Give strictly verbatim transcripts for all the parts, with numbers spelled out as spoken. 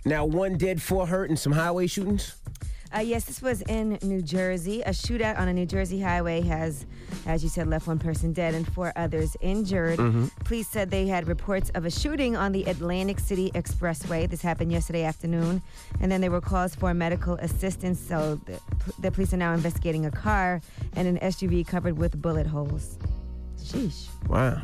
Now, one dead, four hurt in some highway shootings. Uh, yes, this was in New Jersey. A shootout on a New Jersey highway has, as you said, left one person dead and four others injured. Mm-hmm. Police said they had reports of a shooting on the Atlantic City Expressway. This happened yesterday afternoon. And then there were calls for medical assistance. So the, the police are now investigating a car and an S U V covered with bullet holes. Sheesh. Wow.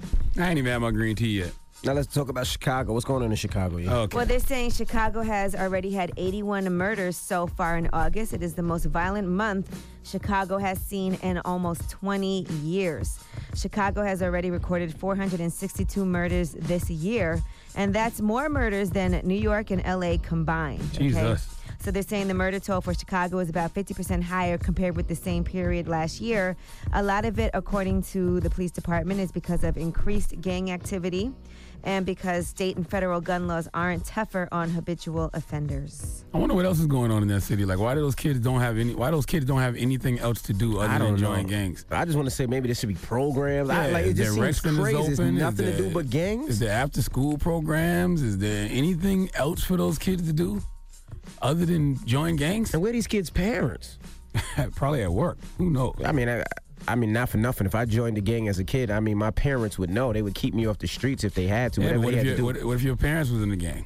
I ain't even had my green tea yet. Now let's talk about Chicago. What's going on in Chicago? Yeah? Okay. Well, they're saying Chicago has already had eighty-one murders so far in August. It is the most violent month Chicago has seen in almost twenty years. Chicago has already recorded four hundred sixty-two murders this year, and that's more murders than New York and L A combined. okay? Jesus. So they're saying the murder toll for Chicago is about fifty percent higher compared with the same period last year. A lot of it, according to the police department, is because of increased gang activity and because state and federal gun laws aren't tougher on habitual offenders. I wonder what else is going on in that city. Like, why do those kids don't have any? Why those kids don't have anything else to do other I than don't join know. gangs? I just want to say maybe there should be programs. I, Yeah, like, it is just there seems Rexton is crazy. There's open? Is nothing to there- do but gangs. Is there after school programs? Is there anything else for those kids to do other than join gangs? And where are these kids' parents? Probably at work. Who knows? I mean, I, I mean, not for nothing. If I joined the gang as a kid, I mean, my parents would know. They would keep me off the streets if they had to. Yeah, but whatever what they if, had your, to do. what, what if your parents was in the gang?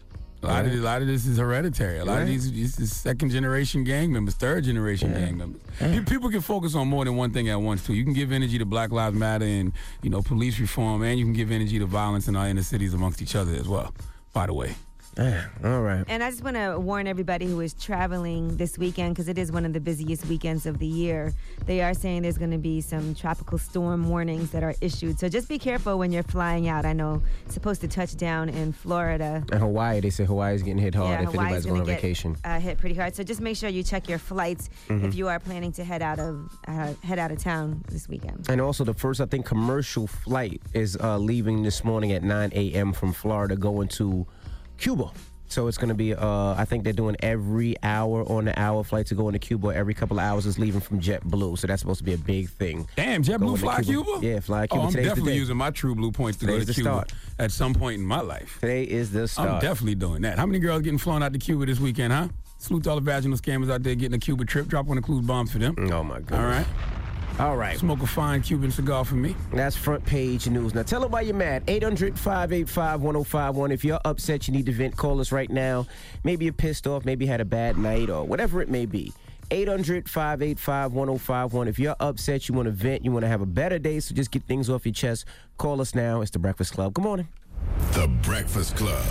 A lot, Right. of, a lot of this is hereditary. A lot of Right. these this is second generation gang members, third generation gang members. Pe- People can focus on more than one thing at once too. You can give energy to Black Lives Matter and you know police reform, and you can give energy to violence in our inner cities amongst each other as well. By the way. Yeah, all right. And I just want to warn everybody who is traveling this weekend, because it is one of the busiest weekends of the year. They are saying there's going to be some tropical storm warnings that are issued. So just be careful when you're flying out. I know it's supposed to touch down in Florida. And Hawaii, they say Hawaii's getting hit hard yeah, if Hawaii's anybody's going gonna on get, vacation. Uh, hit pretty hard. So just make sure you check your flights Mm-hmm. if you are planning to head out of uh, head out of town this weekend. And also the first, I think, commercial flight is uh, leaving this morning at nine a.m. from Florida going to Cuba. So it's going to be, uh, I think they're doing every hour on the hour flight to go into Cuba. Every couple of hours is leaving from JetBlue. So that's supposed to be a big thing. Damn, JetBlue Going to fly Cuba? Yeah, fly Cuba. Oh, I'm Today's the definitely day. using my True Blue points to go Today's to the Cuba start. at some point in my life. Today is the start. I'm definitely doing that. How many girls getting flown out to Cuba this weekend, huh? Salute to all the vaginal scammers out there getting a Cuba trip. Drop one of clues bombs for them. Oh, my goodness. All right. All right. Smoke a fine Cuban cigar for me. That's front page news. Now, tell them why you're mad. eight hundred, five eight five, one oh five one. If you're upset, you need to vent, call us right now. Maybe you're pissed off. Maybe you had a bad night or whatever it may be. eight hundred, five eight five, one oh five one. If you're upset, you want to vent, you want to have a better day, so just get things off your chest, call us now. It's The Breakfast Club. Good morning. The Breakfast Club.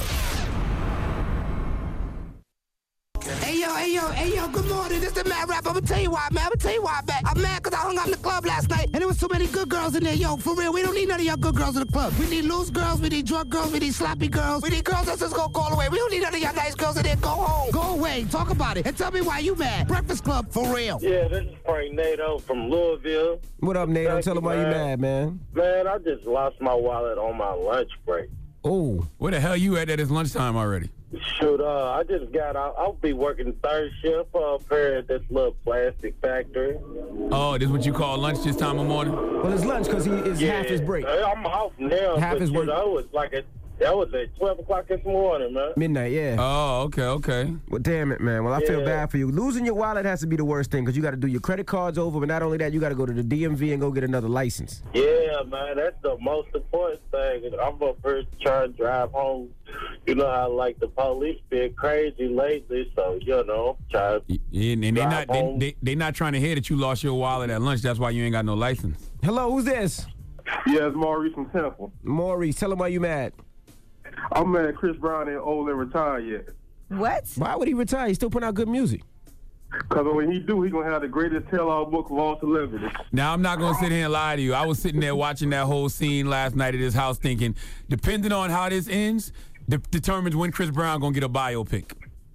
Hey yo, hey yo, hey yo, good morning. This the Mad Rap. I'm gonna tell you why, man. I'm gonna tell you why, man. I'm mad because I hung out in the club last night and there was so many good girls in there. Yo, for real, we don't need none of y'all good girls in the club. We need loose girls, we need drunk girls, we need sloppy girls. We need girls that's just gonna go away. We don't need none of y'all nice girls in there. Go home. Go away. Talk about it. And tell me why you mad. Breakfast Club, for real. Yeah, this is Frank Nato from Louisville. What up, Nate? Thank Tell them you, why you man. mad, man. Man, I just lost my wallet on my lunch break. Oh. Where the hell you at that it's lunchtime already? Shoot, uh, I just got out. I'll be working third shift up here at this little plastic factory. Oh, this is what you call lunch this time of morning? Well, it's lunch because he is half his break. I'm off now, Half but his you work. know, it's like a, that was at twelve o'clock this morning, man. Midnight, yeah. Oh, okay, okay. Well, damn it, man. Well, I feel Yeah. bad for you. Losing your wallet has to be the worst thing because you got to do your credit cards over, but not only that, you got to go to the D M V and go get another license. Yeah, man, that's the most important thing. I'm up here trying to drive home. You know how, like, the police been crazy lately, so, you know, try to Yeah, and they drive not they, home. they, they not trying to hear that you lost your wallet at lunch. That's why you ain't got no license. Hello, who's this? Yeah, it's Maurice from Temple. Maurice, tell him why you mad. I'm mad Chris Brown ain't old and retired yet. What? Why would he retire? He's still putting out good music. Because when he do, he going to have the greatest tell-all book of all celebrities. Now, I'm not going to sit here and lie to you. I was sitting there watching that whole scene last night at his house thinking, depending on how this ends, de- determines when Chris Brown going to get a biopic.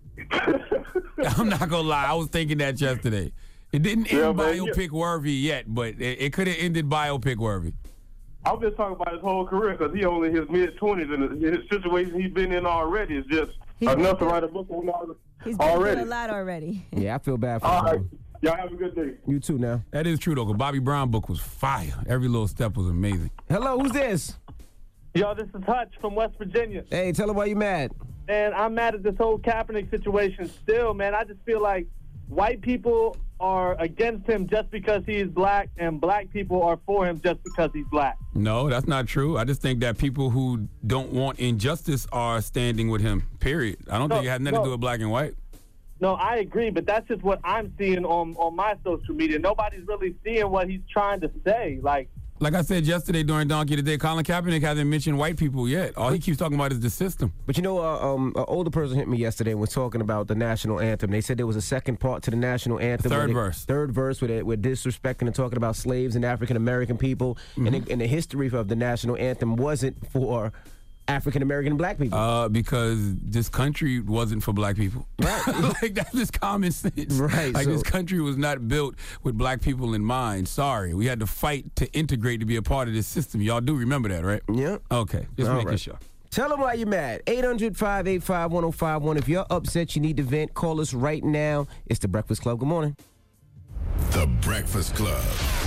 I'm not going to lie. I was thinking that yesterday. It didn't end Yeah, man, yeah. biopic worthy yet, but it, it could have ended biopic worthy. I'm just talking about his whole career because he only in his mid-twenties, and his situation he's been in already is just He's enough to been- write a book on all He's been already. through a lot already. Yeah, I feel bad for All right. him. Y'all have a good day. You too now. That is true, though, because Bobby Brown book was fire. Every little step was amazing. Hello, who's this? Yo, this is Hutch from West Virginia. Hey, tell him why you mad. and I'm mad at this whole Kaepernick situation still, man. I just feel like white people are against him just because he is black, and black people are for him just because he's black. No, that's not true. I just think that people who don't want injustice are standing with him, period. I don't No, think it has nothing no. to do with black and white. No, I agree, but that's just what I'm seeing on, on my social media. Nobody's really seeing what he's trying to say. Like, Like I said yesterday during Donkey Today, Colin Kaepernick hasn't mentioned white people yet. All he keeps talking about is the system. But you know, uh, um, an older person hit me yesterday and was talking about the national anthem. They said there was a second part to the national anthem. Third where they- verse. Third verse where they were disrespecting and talking about slaves and African-American people. Mm-hmm. And, it, and the history of the national anthem wasn't for African-American and black people. Uh, because this country wasn't for black people. Right. Like, that's just common sense. Right, Like, so- this country was not built with black people in mind. Sorry. We had to fight to integrate to be a part of this system. Y'all do remember that, right? Yeah. Okay. Just All making right. sure. Tell them why you're mad. eight hundred, five eight five, one oh five one. If you're upset, you need to vent, call us right now. It's The Breakfast Club. Good morning. The Breakfast Club.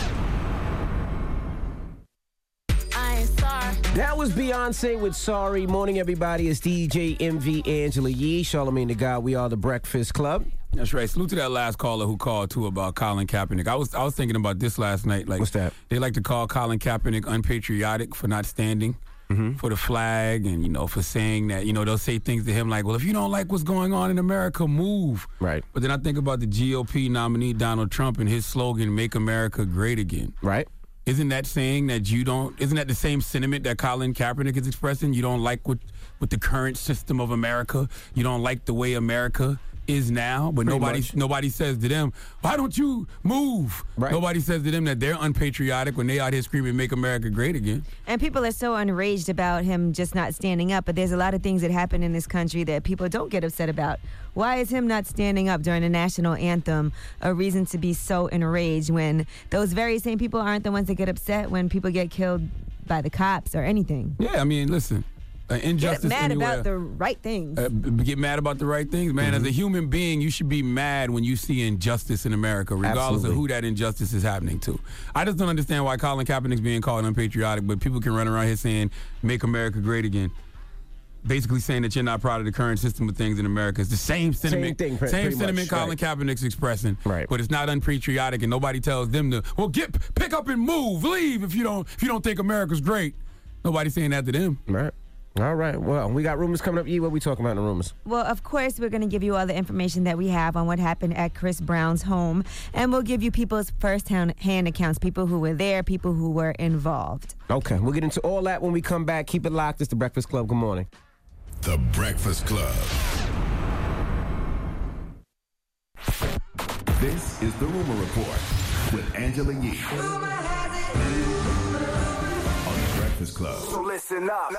That was Beyonce with Sorry. Morning, everybody. It's D J M V Angela Yee, Charlamagne the God. We are The Breakfast Club. That's right. Salute to that last caller who called, too, about Colin Kaepernick. I was I was thinking about this last night. Like, What's that? They like to call Colin Kaepernick unpatriotic for not standing Mm-hmm. for the flag and, you know, for saying that, you know, they'll say things to him like, well, if you don't like what's going on in America, move. Right. But then I think about the G O P nominee, Donald Trump, and his slogan, Make America Great Again. Right. Isn't that saying that you don't, isn't that the same sentiment that Colin Kaepernick is expressing? You don't like what, with the current system of America? You don't like the way America is now? But Pretty nobody much. nobody says to them, why don't you move? Right. Nobody says to them that they're unpatriotic when they out here screaming, Make America Great Again. And people are so enraged about him just not standing up, but there's a lot of things that happen in this country that people don't get upset about. Why is him not standing up during the national anthem a reason to be so enraged when those very same people aren't the ones that get upset when people get killed by the cops or anything? Yeah, I mean, listen, uh, injustice Get mad anywhere. about the right things. Uh, b- get mad about the right things, man. Mm-hmm. As a human being, you should be mad when you see injustice in America, regardless Absolutely. of who that injustice is happening to. I just don't understand why Colin Kaepernick's being called unpatriotic, but people can run around here saying, Make America Great Again. Basically saying that you're not proud of the current system of things in America. It's the same sentiment. thing, pre- same pretty sentiment much, Colin right. Kaepernick's expressing. Right. But it's not unpatriotic, and nobody tells them to, well, get pick up and move, leave if you don't if you don't think America's great. Nobody's saying that to them. Right. All right. Well, we got rumors coming up. Yee, what we talking about in the rumors? Well, of course, we're going to give you all the information that we have on what happened at Chris Brown's home, and we'll give you people's first-hand hand accounts, people who were there, people who were involved. Okay. We'll get into all that when we come back. Keep it locked. It's The Breakfast Club. Good morning. The Breakfast Club. This is the Rumor Report with Angela Yee. On The Breakfast Club. So listen up.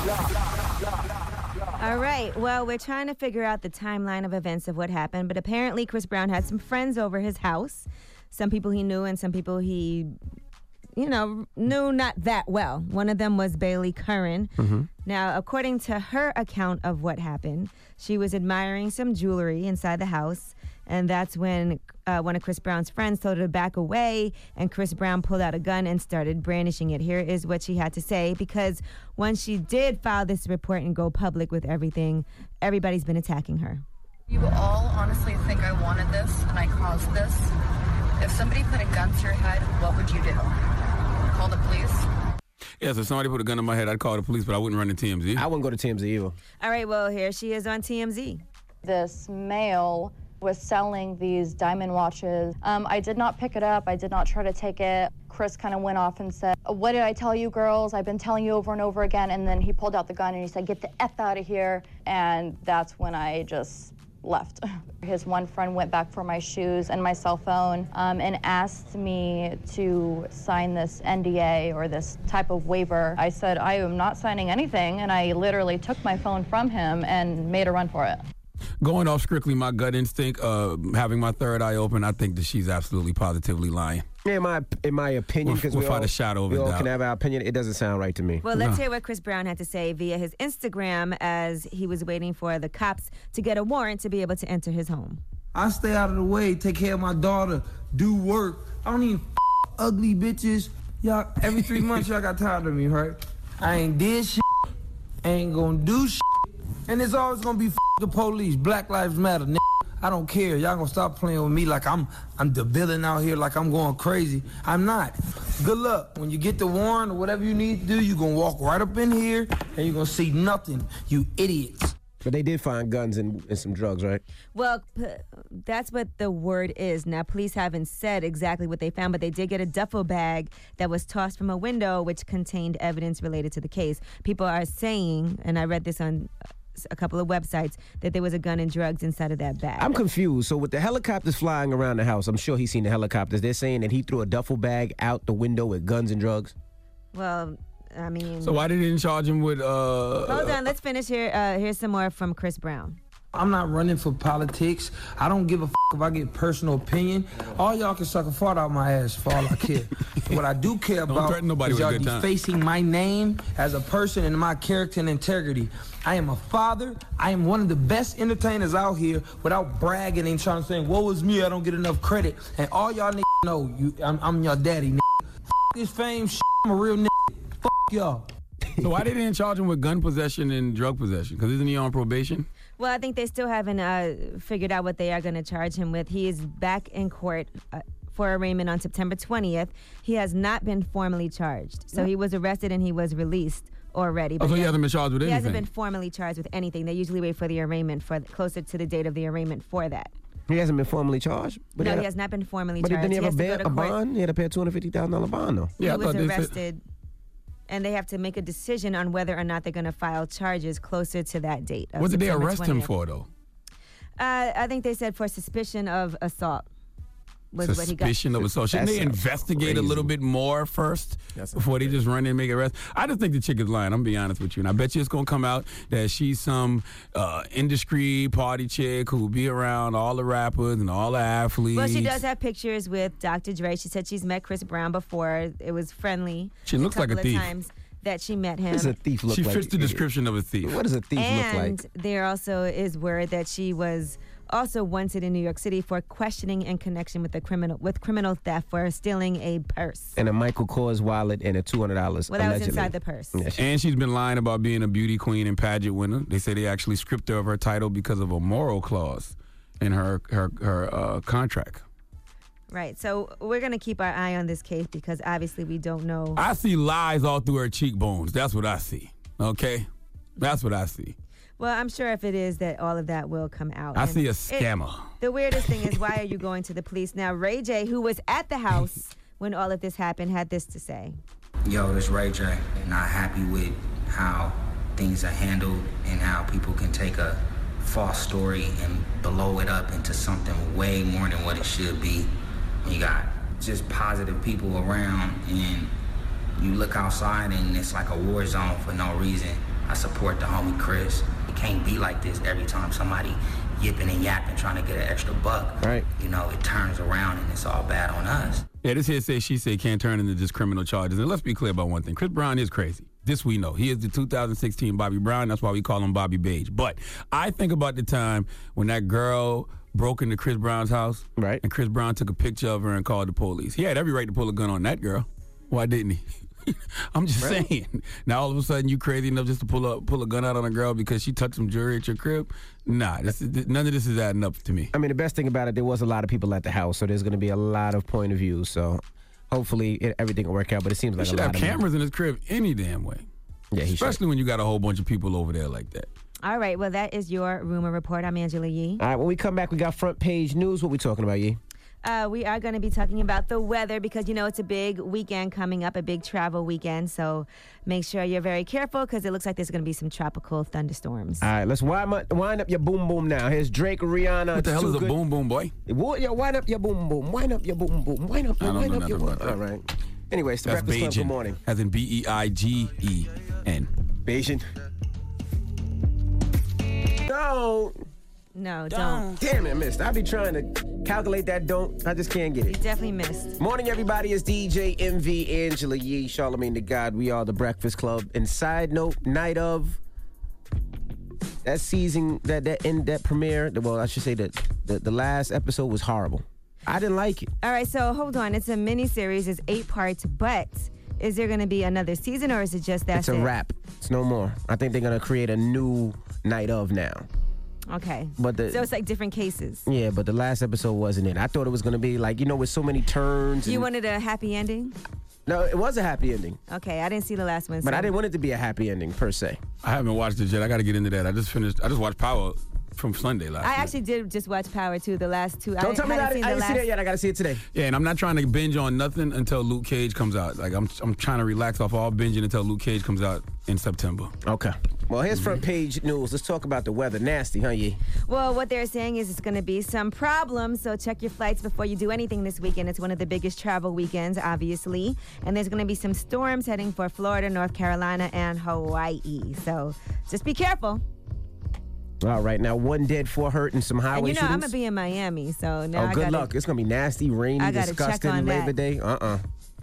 All right. Well, we're trying to figure out the timeline of events of what happened, but apparently Chris Brown had some friends over his house, some people he knew and some people he, you know, knew not that well. One of them was Bailey Curran. Mm-hmm. Now, according to her account of what happened, she was admiring some jewelry inside the house, and that's when uh, one of Chris Brown's friends told her to back away, and Chris Brown pulled out a gun and started brandishing it. Here is what she had to say, because when she did file this report and go public with everything, everybody's been attacking her. You all honestly think I wanted this and I caused this? If somebody put a gun to your head, what would you do? Call the police? Yes, if somebody put a gun in my head, I'd call the police, but I wouldn't run to T M Z. I wouldn't go to T M Z either. All right, well, here she is on T M Z. This male was selling these diamond watches. Um, I did not pick it up. I did not try to take it. Chris kind of went off and said, what did I tell you, girls? I've been telling you over and over again. And then he pulled out the gun and he said, get the F out of here. And that's when I just left. His one friend went back for my shoes and my cell phone um, and asked me to sign this N D A or this type of waiver. I said, I am not signing anything. And I literally took my phone from him and made a run for it. Going off strictly my gut instinct, uh, having my third eye open, I think that she's absolutely positively lying. Yeah, in my, in my opinion, because we Without all, a shadow of we a all doubt. can have our opinion. It doesn't sound right to me. Well, let's hear what Chris Brown had to say via his Instagram as he was waiting for the cops to get a warrant to be able to enter his home. I stay out of the way, take care of my daughter, do work. I don't even f- ugly bitches. Y'all, every three months y'all got tired of me, right? I ain't did shit, ain't gonna do shit, And it's always gonna be f- the police. Black Lives Matter, nigga. I don't care. Y'all gonna stop playing with me like I'm I'm the villain out here, like I'm going crazy. I'm not. Good luck. When you get the warrant or whatever you need to do, you're gonna walk right up in here and you're gonna see nothing, you idiots. But they did find guns and, and some drugs, right? Well, p- that's what the word is. Now, police haven't said exactly what they found, but they did get a duffel bag that was tossed from a window, which contained evidence related to the case. People are saying, and I read this on a couple of websites, that there was a gun and drugs inside of that bag. I'm confused. So with the helicopters flying around the house, I'm sure he's seen the helicopters. They're saying that he threw a duffel bag out the window with guns and drugs? Well, I mean... So why they didn't charge him with... Uh, Hold on, let's finish here. Uh, here's some more from Chris Brown. I'm not running for politics. I don't give a f- if I get personal opinion. All y'all can suck a fart out my ass for all I care. What I do care about is y'all defacing my name as a person and my character and integrity. I am a father. I am one of the best entertainers out here without bragging and trying to say, woe is me, I don't get enough credit. And all y'all niggas know, you, I'm, I'm your daddy, nigga. F- this fame shit, I'm a real nigga. F- y'all. So why they didn't charge him with gun possession and drug possession? Because isn't he on probation? Well, I think they still haven't uh, figured out what they are going to charge him with. He is back in court uh, for arraignment on September twentieth. He has not been formally charged. So he was arrested and he was released already. Oh, so he hasn't been charged with he anything? He hasn't been formally charged with anything. They usually wait for the arraignment, for closer to the date of the arraignment for that. He hasn't been formally charged? But no, he, he has not been formally but charged. But didn't he have he a, ba- a bond? He had to pay a two hundred fifty thousand dollars bond, though. He was arrested. And they have to make a decision on whether or not they're going to file charges closer to that date. What did they September arrest twentieth. him for, though? Uh, I think they said for suspicion of assault. Was what he got. Suspicion of assault. Shouldn't they investigate a little bit more first before they just run in and make an arrest? I just think the chick is lying. I'm gonna be honest with you. And I bet you it's gonna come out that she's some uh, industry party chick who be around all the rappers and all the athletes. Well, she does have pictures with Doctor Dre. She said she's met Chris Brown before. It was friendly. She looks like a couple thief. Of times that she met him. What does a thief look she like? She fits the description of a thief. What does a thief and look like? And there also is word that she was also wanted in New York City for questioning in connection with the criminal with criminal theft for stealing a purse. And a Michael Kors wallet and a two hundred dollars. Well, that allegedly. was inside the purse. Yeah, she, and she's been lying about being a beauty queen and pageant winner. They say they actually stripped her of her title because of a moral clause in her her her uh, contract. Right. So we're going to keep our eye on this case because obviously we don't know. I see lies all through her cheekbones. That's what I see. Okay? That's what I see. Well, I'm sure if it is that all of that will come out. I and see a scammer. It, the weirdest thing is, why are you going to the police? Now, Ray J, who was at the house when all of this happened, had this to say. Yo, this Ray J. Not happy with how things are handled and how people can take a false story and blow it up into something way more than what it should be. You got just positive people around and you look outside and it's like a war zone for no reason. I support the homie Chris. It can't be like this every time somebody yipping and yapping trying to get an extra buck. Right. You know, it turns around and it's all bad on us. Yeah, this here say she say can't turn into just criminal charges. And let's be clear about one thing. Chris Brown is crazy. This we know. He is the two thousand sixteen Bobby Brown. That's why we call him Bobby Beige. But I think about the time when that girl broke into Chris Brown's house. Right. And Chris Brown took a picture of her and called the police. He had every right to pull a gun on that girl. Why didn't he? I'm just right. saying. Now all of a sudden you crazy enough just to pull a pull a gun out on a girl because she touched some jewelry at your crib? Nah, this is, none of this is adding up to me. I mean, the best thing about it, there was a lot of people at the house, so there's going to be a lot of point of views. So hopefully it, everything will work out. But it seems like he should a lot have of cameras in his crib any damn way. Yeah, he especially should. when you got a whole bunch of people over there like that. All right, well, that is your rumor report. I'm Angela Yee. All right, when we come back, we got front page news. What we talking about, Yee? Uh, we are going to be talking about the weather because, you know, it's a big weekend coming up, a big travel weekend. So make sure you're very careful because it looks like there's going to be some tropical thunderstorms. All right, let's wind up, wind up your boom boom now. Here's Drake, Rihanna. What the hell is a good. boom boom, boy? Yeah, wind up your boom boom. Wind up your boom boom. Wind up, I don't wind know up your nothing boom. about that. All right. Anyway, it's the That's Breakfast Club. Beijing. Good morning. As in B E I G E N. Beijing. No. No, don't. Damn it, I missed. I be trying to calculate that don't. I just can't get You it. definitely missed. Morning, everybody. It's D J M V, Angela Yee, Charlamagne the God. We are the Breakfast Club. And side note, night of that season, that that in that premiere. Well, I should say that the, the last episode was horrible. I didn't like it. All right, so hold on. It's a mini series. It's eight parts, but is there going to be another season or is it just that? It's a wrap. It's no more. I think they're gonna create a new night of now. Okay. But the, so it's like different cases. Yeah, but the last episode wasn't it. I thought it was going to be like, you know, with so many turns. You and, wanted a happy ending? No, it was a happy ending. Okay, I didn't see the last one. But so. I didn't want it to be a happy ending, per se. I haven't watched it yet. I got to get into that. I just finished. I just watched Power from Sunday last I night. actually did just watch Power too, the last two. Don't I, tell me that. I didn't see that yet. I got to see it today. Yeah, and I'm not trying to binge on nothing until Luke Cage comes out. Like, I'm I'm trying to relax off all binging until Luke Cage comes out in September. Okay. Well, here's front page news. Let's talk about the weather. Nasty, huh, Yee? Well, what they're saying is it's going to be some problems, so check your flights before you do anything this weekend. It's one of the biggest travel weekends, obviously. And there's going to be some storms heading for Florida, North Carolina, and Hawaii. So just be careful. All right, now one dead, four hurt, and some highway And you know, shootings. I'm going to be in Miami, so now oh, I good gotta, luck. It's going to be nasty, rainy, I gotta check disgusting on Labor that. Day. Uh-uh.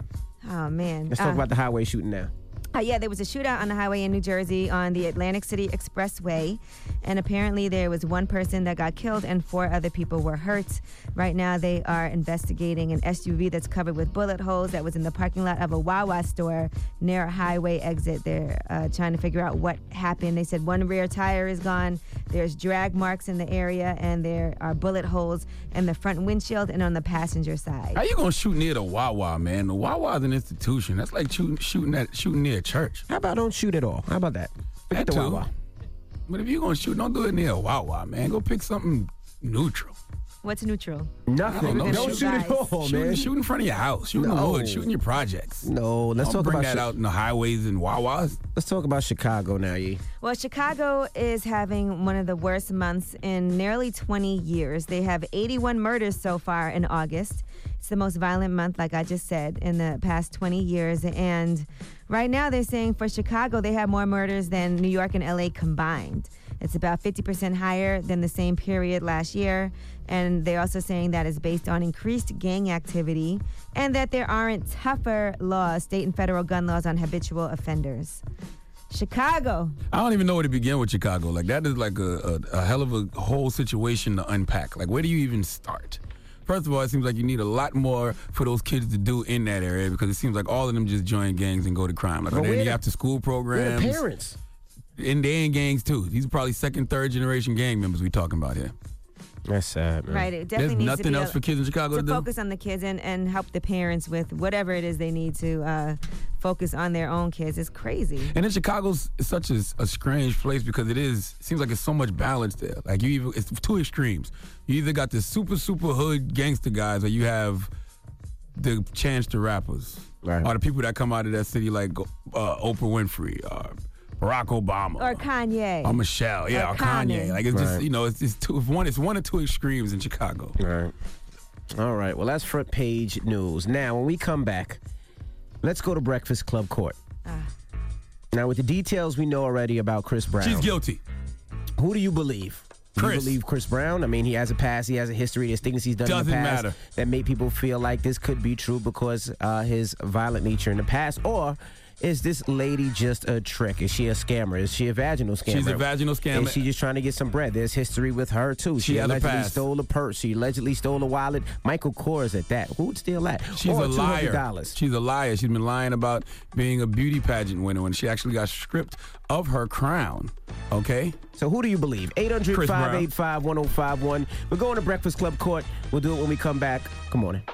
Oh, man. Let's Uh, talk about the highway shooting now. Uh, yeah, there was a shootout on the highway in New Jersey on the Atlantic City Expressway. And apparently there was one person that got killed and four other people were hurt. Right now they are investigating an S U V that's covered with bullet holes that was in the parking lot of a Wawa store near a highway exit. They're uh, trying to figure out what happened. They said one rear tire is gone. There's drag marks in the area and there are bullet holes in the front windshield and on the passenger side. How you gonna shoot near the Wawa, man? The Wawa is an institution. That's like shooting shooting at shooting near a church. How about don't shoot at all? How about that? Forget That the too. Wawa. But if you're gonna shoot, don't do it near a Wawa, man. Go pick something neutral. What's neutral? Nothing. Don't, Don't shoot at all, shoot, man. Shoot in front of your house. Shoot in the No. woods. Shoot in your projects. No, let's Don't talk bring about that Chi- out in the highways and Wawas. Let's talk about Chicago now, Yee. Well, Chicago is having one of the worst months in nearly twenty years. They have eighty-one murders so far in August. It's the most violent month, like I just said, in the past twenty years. And right now they're saying for Chicago, they have more murders than New York and L A combined. It's about fifty percent higher than the same period last year. And they're also saying that is based on increased gang activity and that there aren't tougher laws, state and federal gun laws on habitual offenders. Chicago. I don't even know where to begin with Chicago. Like, that is like a, a, a hell of a whole situation to unpack. Like, where do you even start? First of all, it seems like you need a lot more for those kids to do in that area because it seems like all of them just join gangs and go to crime. Like, are But there where any the- after-school programs? Where the parents? And they in gangs, too. These are probably second, third-generation gang members we talking about here. That's sad, man. Right, it definitely There's needs nothing to be else a- for kids in Chicago to, to do? focus on the kids and, and help the parents with whatever it is they need to uh, focus on their own kids. It's crazy. And then Chicago's such a, a strange place because it is, it seems like it's so much balance there. Like, you either, it's two extremes. You either got the super, super hood gangster guys or you have the chance to rappers. Right. Or the people that come out of that city like uh, Oprah Winfrey or Barack Obama. Or Kanye. Or Michelle. Yeah, or, Or Kanye. Kanye. Like, it's just, Right. you know, it's, it's, two, it's, one, it's one or two extremes in Chicago. All right. All right. Well, that's front page news. Now, when we come back, let's go to Breakfast Club Court. Ah. Now, with the details we know already about Chris Brown. She's guilty. Who do you believe? Do you Chris. believe Chris Brown? I mean, he has a past. He has a history. There's things he's done in Doesn't the past matter. that made people feel like this could be true because uh, his violent nature in the past. Or is this lady just a trick? Is she a scammer? Is she a vaginal scammer? She's a vaginal scammer. Is she just trying to get some bread? There's history with her, too. She She, has a allegedly past. stole a purse. She allegedly stole a wallet. Michael Kors at that. Who would steal that? She's or a two liar. hundred dollars. She's a liar. She's been lying about being a beauty pageant winner when she actually got stripped of her crown. Okay? So who do you believe? eight hundred, five eight five, one oh five one. We're going to Breakfast Club Court. We'll do it when we come back. Good morning.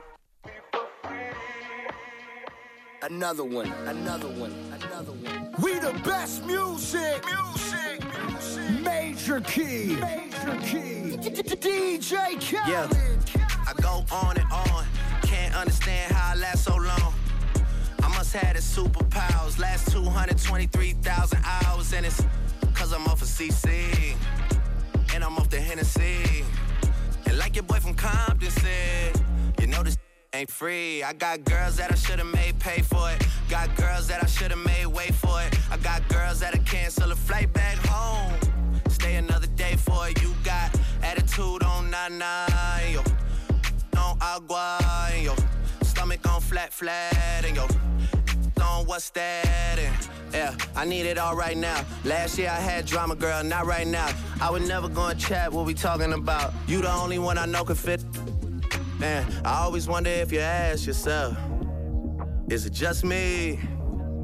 Another one, another one, another one. We the best music, music, music. Major Key, Major Key. D J Khaled. Yeah, I go on and on. Can't understand how I last so long. I must have the superpowers. Last two hundred twenty-three thousand hours. And it's cause I'm off of C C. And I'm off the Hennessy. And like your boy from Compton said, you know this ain't free. I got girls that I should've made pay for it. Got girls that I should've made wait for it. I got girls that'll cancel a flight back home. Stay another day for it. You got attitude on nine-nine, yo. On agua, and yo. Stomach on flat, flat, and yo. On what's that? And yeah, I need it all right now. Last year I had drama, girl, not right now. I would never go and chat what we talking about. You the only one I know can fit. Man, I always wonder if you ask yourself, is it just me?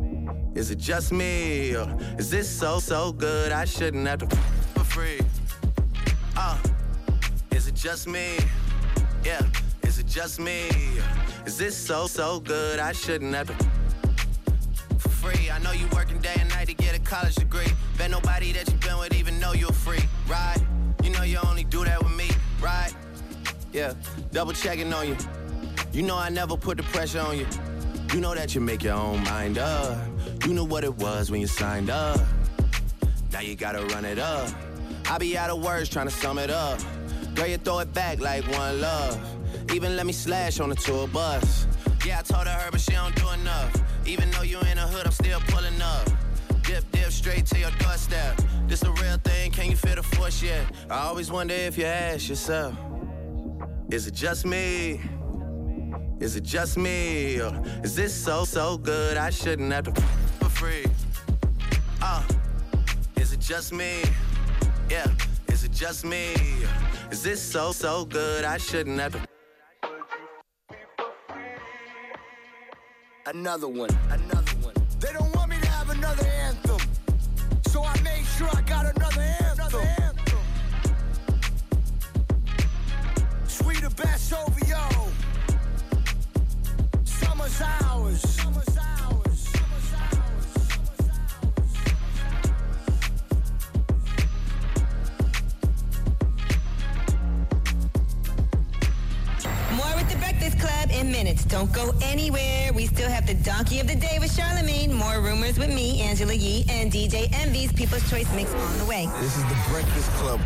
Is it just me? Or is this so, so good I shouldn't have to for free? Uh, is it just me? Yeah, is it just me? Is this so, so good I shouldn't have to for free? I know you working day and night to get a college degree. Bet nobody that you've been with even know you're free, right? You know you only do that with me, right? Yeah, double checking on you. You know I never put the pressure on you. You know that you make your own mind up. You knew what it was when you signed up. Now you gotta run it up. I be out of words trying to sum it up. Girl, you throw it back like one love. Even let me slash on the tour bus. Yeah, I told her, but she don't do enough. Even though you in the hood, I'm still pulling up. Dip, dip, straight to your doorstep. This a real thing, can you feel the force yet? I always wonder if you ask yourself, is it just me? Is it just me? Or is this so, so good I shouldn't have to for free? Uh, is it just me? Yeah, is it just me? Is this so, so good I shouldn't have to? Another one, another one. They don't want me to have another anthem, so I made sure I got another anthem. Another anthem. Sweeter Bass O V O. Summer's ours. Summer's ours. Summer's ours. More with the Breakfast Club in minutes. Don't go anywhere. We still have the Donkey of the Day with Charlamagne. More rumors with me, Angela Yee, and D J Envy's People's Choice Mix on the way. This is the Breakfast Club.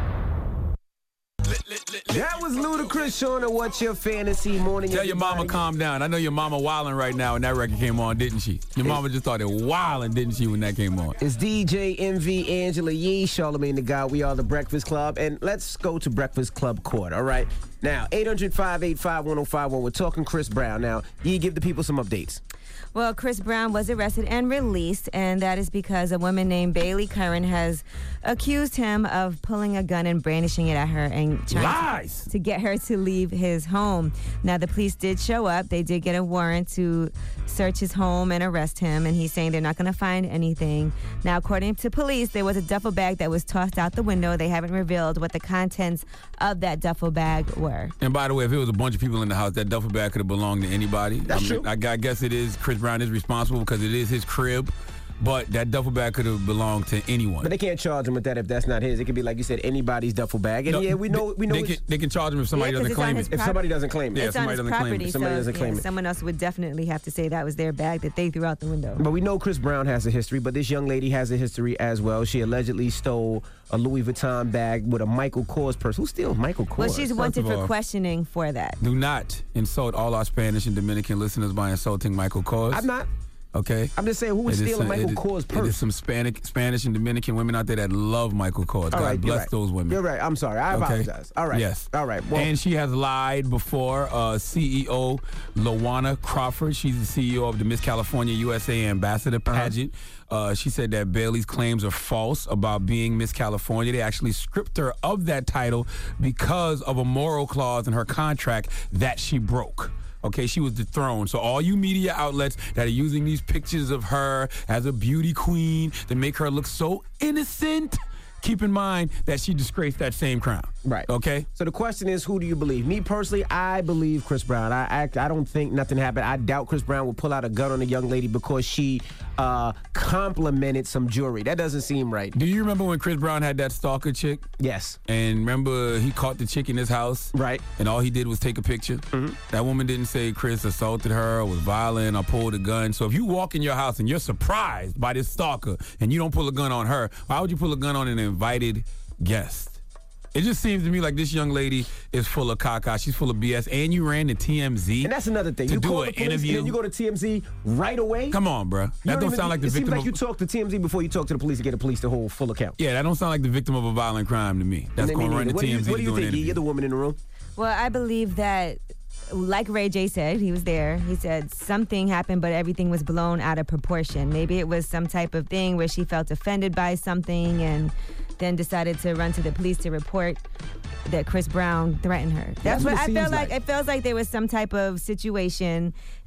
That was Ludacris, Shauna. What's your fantasy morning? Tell your mama calm down. I know your mama wilding right now when that record came on, didn't she? Your mama just started wilding, didn't she, when that came on? It's D J Envy, Angela Yee, Charlamagne the God. We are the Breakfast Club. And let's go to Breakfast Club Court, all right? Now, eight hundred, five eight five, one oh five one. We're talking Chris Brown. Now, Yee, give the people some updates. Well, Chris Brown was arrested and released, and that is because a woman named Bailey Curran has accused him of pulling a gun and brandishing it at her and trying Lies. To, to get her to leave his home. Now, the police did show up. They did get a warrant to search his home and arrest him, and he's saying they're not going to find anything. Now, according to police, there was a duffel bag that was tossed out the window. They haven't revealed what the contents of that duffel bag were. And by the way, if it was a bunch of people in the house, that duffel bag could have belonged to anybody. That's I mean, true. I, I guess it is Chris Brown is responsible because it is his crib, but that duffel bag could have belonged to anyone. But they can't charge him with that if that's not his. It could be, like you said, anybody's duffel bag. And No, yeah, we know we know they, it's- can, they can charge him if somebody Yeah, 'cause doesn't it's on claim his it. if somebody doesn't claim it. Yeah, It's on somebody his doesn't claim it. property, If somebody so doesn't claim yeah, it. someone else would definitely have to say that was their bag that they threw out the window. But we know Chris Brown has a history, but this young lady has a history as well. She allegedly stole a Louis Vuitton bag with a Michael Kors purse. Who steals Michael Kors? Well, she's First wanted of for all- questioning for that. Do not insult all our Spanish and Dominican listeners by insulting Michael Kors. I'm not. Okay? I'm just saying, who would It is steal a some- Michael it is- Kors purse? It is some Spanish, Spanish and Dominican women out there that love Michael Kors. All God right, you're bless right. those women. You're right. I'm sorry. I Okay? apologize. All right. Yes. All right. Well, and she has lied before. Uh, C E O Lawana Crawford, she's the C E O of the Miss California U S A Ambassador pageant. Uh, she said that Bailey's claims are false about being Miss California. They actually stripped her of that title because of a moral clause in her contract that she broke. Okay, she was dethroned. So all you media outlets that are using these pictures of her as a beauty queen to make her look so innocent, keep in mind that she disgraced that same crown. Right. Okay? So the question is, who do you believe? Me personally, I believe Chris Brown. I act. I don't think nothing happened. I doubt Chris Brown will pull out a gun on a young lady because she uh, complimented some jewelry. That doesn't seem right. Do you remember when Chris Brown had that stalker chick? Yes. And remember he caught the chick in his house? Right. And all he did was take a picture? Mm-hmm. That woman didn't say Chris assaulted her or was violent or pulled a gun. So if you walk in your house and you're surprised by this stalker and you don't pull a gun on her, why would you pull a gun on an invited guest? It just seems to me like this young lady is full of caca. She's full of B S. And you ran to T M Z. And that's another thing. To you do call an the police interview. and then you go to T M Z right away. Come on, bro. You That don't, even- sound like the it victim seems like of... you talk to T M Z before you talk to the police to get the police to hold full account. Yeah, that don't sound like the victim of a violent crime to me. That's And then going to me run to neither. What do T you- M Z What do to you do an think? interview. You're the woman in the room. Well, I believe that, like Ray J said, he was there. He said something happened, but everything was blown out of proportion. Maybe it was some type of thing where she felt offended by something and then decided to run to the police to report that Chris Brown threatened her. That's, That's what what it I feel seems like. like. It feels like there was some type of situation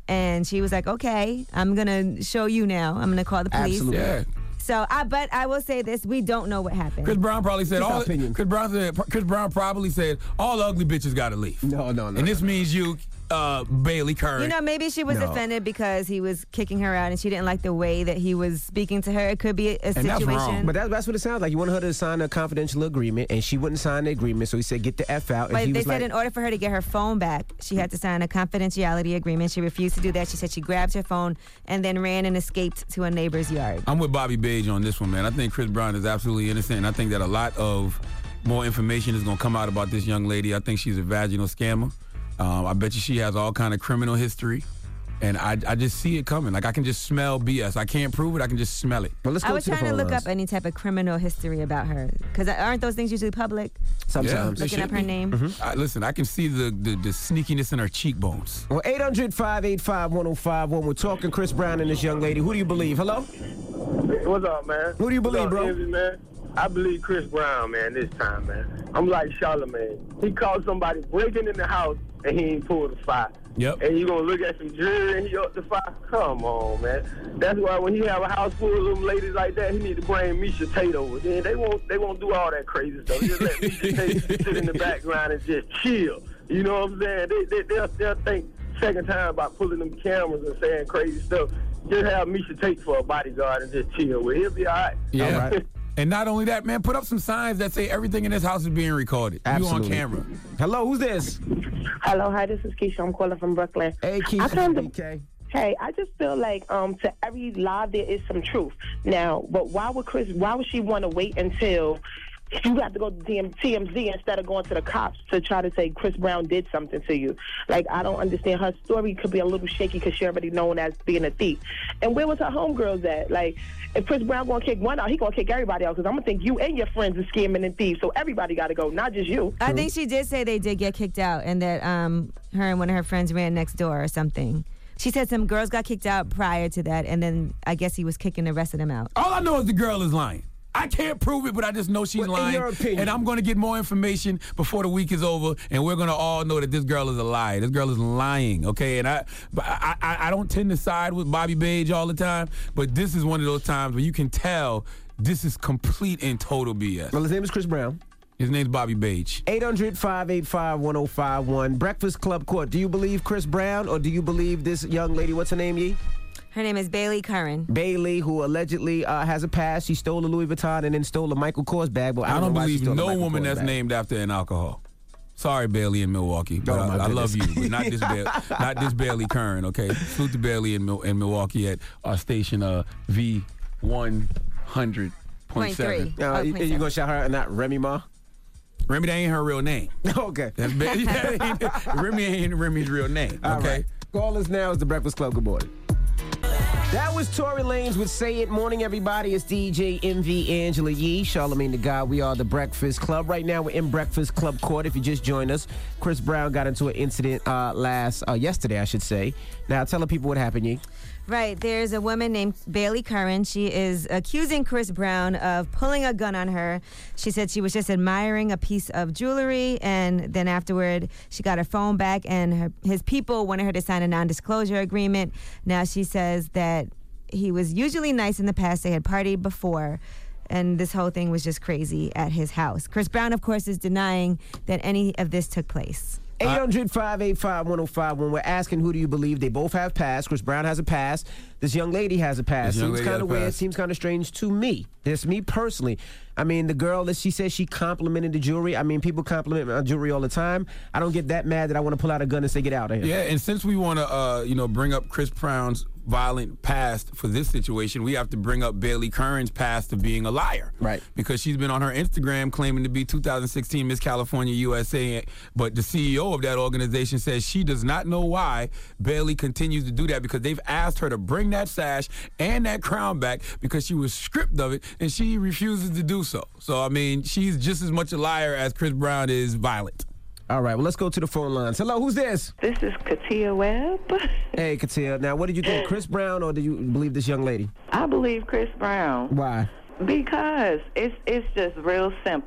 And she was like, okay, I'm going to show you now. I'm going to call the police. Absolutely. Yeah. So, I, but I will say this: we don't know what happened. Chris Brown probably said Just all. opinion. Chris Brown said. Chris Brown probably said all the ugly bitches got to leave. No, no, no. And this means you, uh, Bailey Curran. You know, maybe she was No. offended because he was kicking her out, and she didn't like the way that he was speaking to her. It could be a, a And that's situation. wrong. But that, that's what it sounds like. You wanted her to sign a confidential agreement, and she wouldn't sign the agreement, so he said, get the F out. And But he they was said like, in order for her to get her phone back, she had to sign a confidentiality agreement. She refused to do that. She said she grabbed her phone and then ran and escaped to a neighbor's yard. I'm with Bobby Beige on this one, man. I think Chris Brown is absolutely innocent, and I think that a lot of more information is going to come out about this young lady. I think she's a vaginal scammer. Um, I bet you she has all kind of criminal history, and I, I just see it coming. Like, I can just smell B S. I can't prove it. I can just smell it. Well, let's I go was to the trying to phone look lines. up any type of criminal history about her, because aren't those things usually public? Sometimes. Yeah, Looking it up should her be. name. Mm-hmm. I, listen, I can see the, the, the sneakiness in her cheekbones. Well, eight hundred, five eight five, one oh five one. We're talking Chris Brown and this young lady. Who do you believe? Hello? What's up, man? Who do you believe, What's up, bro? Envy, man? I believe Chris Brown, man, this time, man. I'm like Charlamagne. He called somebody breaking in the house, and he ain't pulled the fire. Yep. And you gonna look at some jury and he up the fire? Come on, man. That's why when he have a house full of them ladies like that, he need to bring Misha Tate over. Then they won't they won't do all that crazy stuff. Just let Misha Tate sit in the background and just chill. You know what I'm saying? They, they, they'll, they'll think second time about pulling them cameras and saying crazy stuff. Just have Misha Tate for a bodyguard and just chill with. He'll be all right. Yeah. All right. And not only that, man, put up some signs that say everything in this house is being recorded. Absolutely. You on camera. Hello, who's this? Hello, hi, this is Keisha. I'm calling from Brooklyn. Hey, I Keisha. kind of, Okay. hey, I just feel like um, to every lie there is some truth. Now, but why would Chris? Why would she want to wait until you have to go to T M Z instead of going to the cops to try to say Chris Brown did something to you? Like, I don't understand. Her story could be a little shaky because she already known as being a thief. And where was her homegirls at? Like, if Chris Brown gonna kick one out, he gonna kick everybody out because I'm gonna think you and your friends are scamming and thieves. So everybody got to go, not just you. I think she did say they did get kicked out, and that um, her and one of her friends ran next door or something. She said some girls got kicked out prior to that, and then I guess he was kicking the rest of them out. All I know is the girl is lying. I can't prove it, but I just know she's Well, in lying. your opinion. And I'm going to get more information before the week is over, and we're going to all know that this girl is a liar. This girl is lying, okay? And I, but I, I, I don't tend to side with Bobby Beige all the time, but this is one of those times where you can tell this is complete and total B S. Well, his name is Chris Brown. His name's Bobby Beige. eight hundred, five eight five, one oh five one. Breakfast Club Court. Do you believe Chris Brown or do you believe this young lady? What's her name, Yee? Her name is Bailey Curran. Bailey, who allegedly uh, has a past. She stole a Louis Vuitton and then stole a Michael Kors bag. But I I don't, don't know why she believe stole a no Michael woman Kors that's bag. named after an alcohol. Sorry, Bailey in Milwaukee, but Oh, my I, I love you, goodness. but not this, Ba- not this Bailey Curran. Okay, salute to Bailey in, Mil- in Milwaukee at our station uh, V one hundred point seven. Uh, Oh, you, point you seven. gonna shout her not Remy Ma? Remy, that ain't her real name. Okay. That's ba- yeah, ain't- Remy ain't Remy's real name. All Okay. right. Call us now. It's the Breakfast Club. Good morning. That was Tory Lanez with Say It. Morning, everybody. It's D J M V Angela Yee, Charlamagne the God. We are the Breakfast Club. Right now, we're in Breakfast Club Court. If you just joined us, Chris Brown got into an incident uh, last, uh, yesterday, I should say. Now, tell the people what happened, Yee. Right, there's a woman named Bailey Curran. She is accusing Chris Brown of pulling a gun on her. She said she was just admiring a piece of jewelry, and then afterward, she got her phone back, and her, his people wanted her to sign a non-disclosure agreement. Now she says that he was usually nice in the past. They had partied before, and this whole thing was just crazy at his house. Chris Brown, of course, is denying that any of this took place. eight hundred, five eight five, one oh five one. We're asking who do you believe. They both have past. Chris Brown has a past. This young lady has a past. This young Seems lady kind of has a weird. past. Seems kind of strange to me. This me personally. I mean, the girl that she says she complimented the jewelry. I mean, people compliment my jewelry all the time. I don't get that mad that I want to pull out a gun and say, get out of here. Yeah, and since we want to, uh, you know, bring up Chris Brown's violent past for this situation, we have to bring up Bailey Curran's past of being a liar. Right. Because she's been on her Instagram claiming to be two thousand sixteen Miss California U S A, but the C E O of that organization says she does not know why Bailey continues to do that because they've asked her to bring that sash and that crown back because she was stripped of it and she refuses to do so. So, I mean, she's just as much a liar as Chris Brown is violent. All right, well, let's go to the phone lines. Hello, who's this? This is Katia Webb. Hey, Katia. Now, what did you think, Chris Brown, or do you believe this young lady? I believe Chris Brown. Why? Because it's it's just real simple.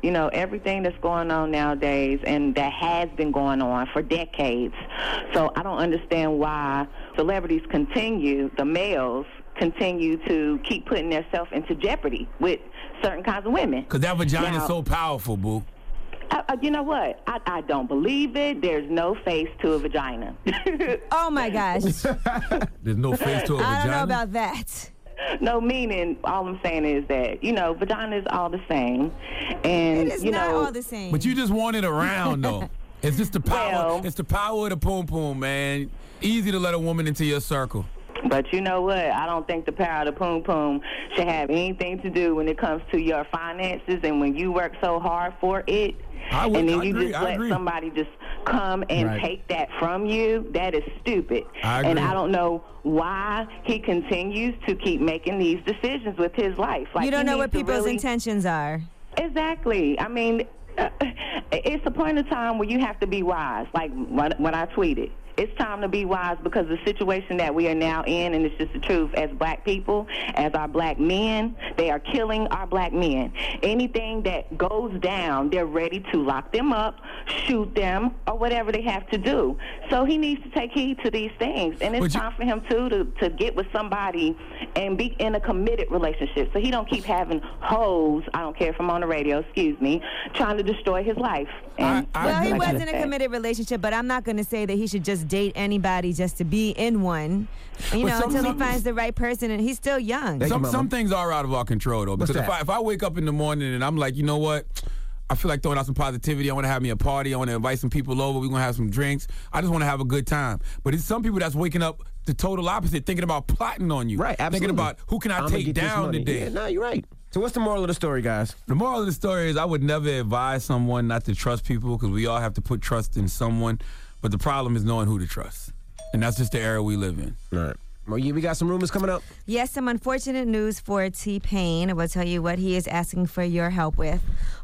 you know, everything that's going on nowadays and that has been going on for decades. So I don't understand why celebrities continue, the males, continue to keep putting themselves into jeopardy with certain kinds of women. Because that vagina Now, is so powerful, boo. Uh, uh, you know what? I, I don't believe it. There's no face to a vagina. Oh, my gosh. There's no face to a vagina? I don't know about that. No, meaning, all I'm saying is that, you know, vagina is all the same. And, It is you not know, all the same. But you just want it around, though. It's just the power. Well- it's the power of the poom poom, man. Easy to let a woman into your circle. But you know what? I don't think the power of the poom poom should have anything to do when it comes to your finances and when you work so hard for it. I would- and then I you agree, just I let agree. somebody just come and Right. take that from you. That is stupid. I And agree. I don't know why he continues to keep making these decisions with his life. Like, You don't he know what needs to people's really- intentions are. Exactly. I mean, uh, it's a point of time where you have to be wise. Like when, when I tweeted, it's time to be wise because the situation that we are now in, and it's just the truth, as black people, as our black men, they are killing our black men. Anything that goes down, they're ready to lock them up, shoot them, or whatever they have to do. So he needs to take heed to these things. And it's time for him, too, to, to get with somebody and be in a committed relationship so he don't keep having hoes, I don't care if I'm on the radio, excuse me, trying to destroy his life. And Well, he like I was in a said. committed relationship, but I'm not going to say that he should just date anybody just to be in one, you But know, some- until he some- finds the right person, and he's still young. Some, some things are out of our control, though. What's Because if that? I, if I wake up in the morning and I'm like, you know what? I feel like throwing out some positivity. I want to have me a party. I want to invite some people over. We're going to have some drinks. I just want to have a good time. But it's some people that's waking up the total opposite, thinking about plotting on you. Right, absolutely. Thinking about who can I I'ma take get this down money. today. Yeah, no, you're right. So what's the moral of the story, guys? The moral of the story is I would never advise someone not to trust people because we all have to put trust in someone. But the problem is knowing who to trust. And that's just the era we live in. All right. Well, yeah, we got some rumors coming up. Yes, some unfortunate news for T-Pain. I will tell you what he is asking for your help with.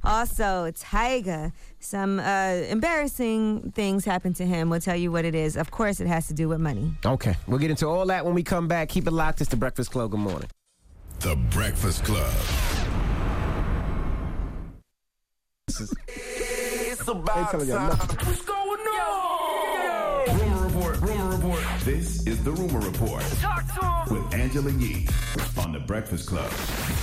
Also, Tyga, some uh, embarrassing things happened to him. We'll tell you what it is. Of course, it has to do with money. Okay. We'll get into all that when we come back. Keep it locked. It's The Breakfast Club. Good morning. The Breakfast Club. It's about telling y'all time. nothing. What's going on? Rumor Report, Rumor Report. This is the Rumor Report Talk to him. with Angela Yee on The Breakfast Club.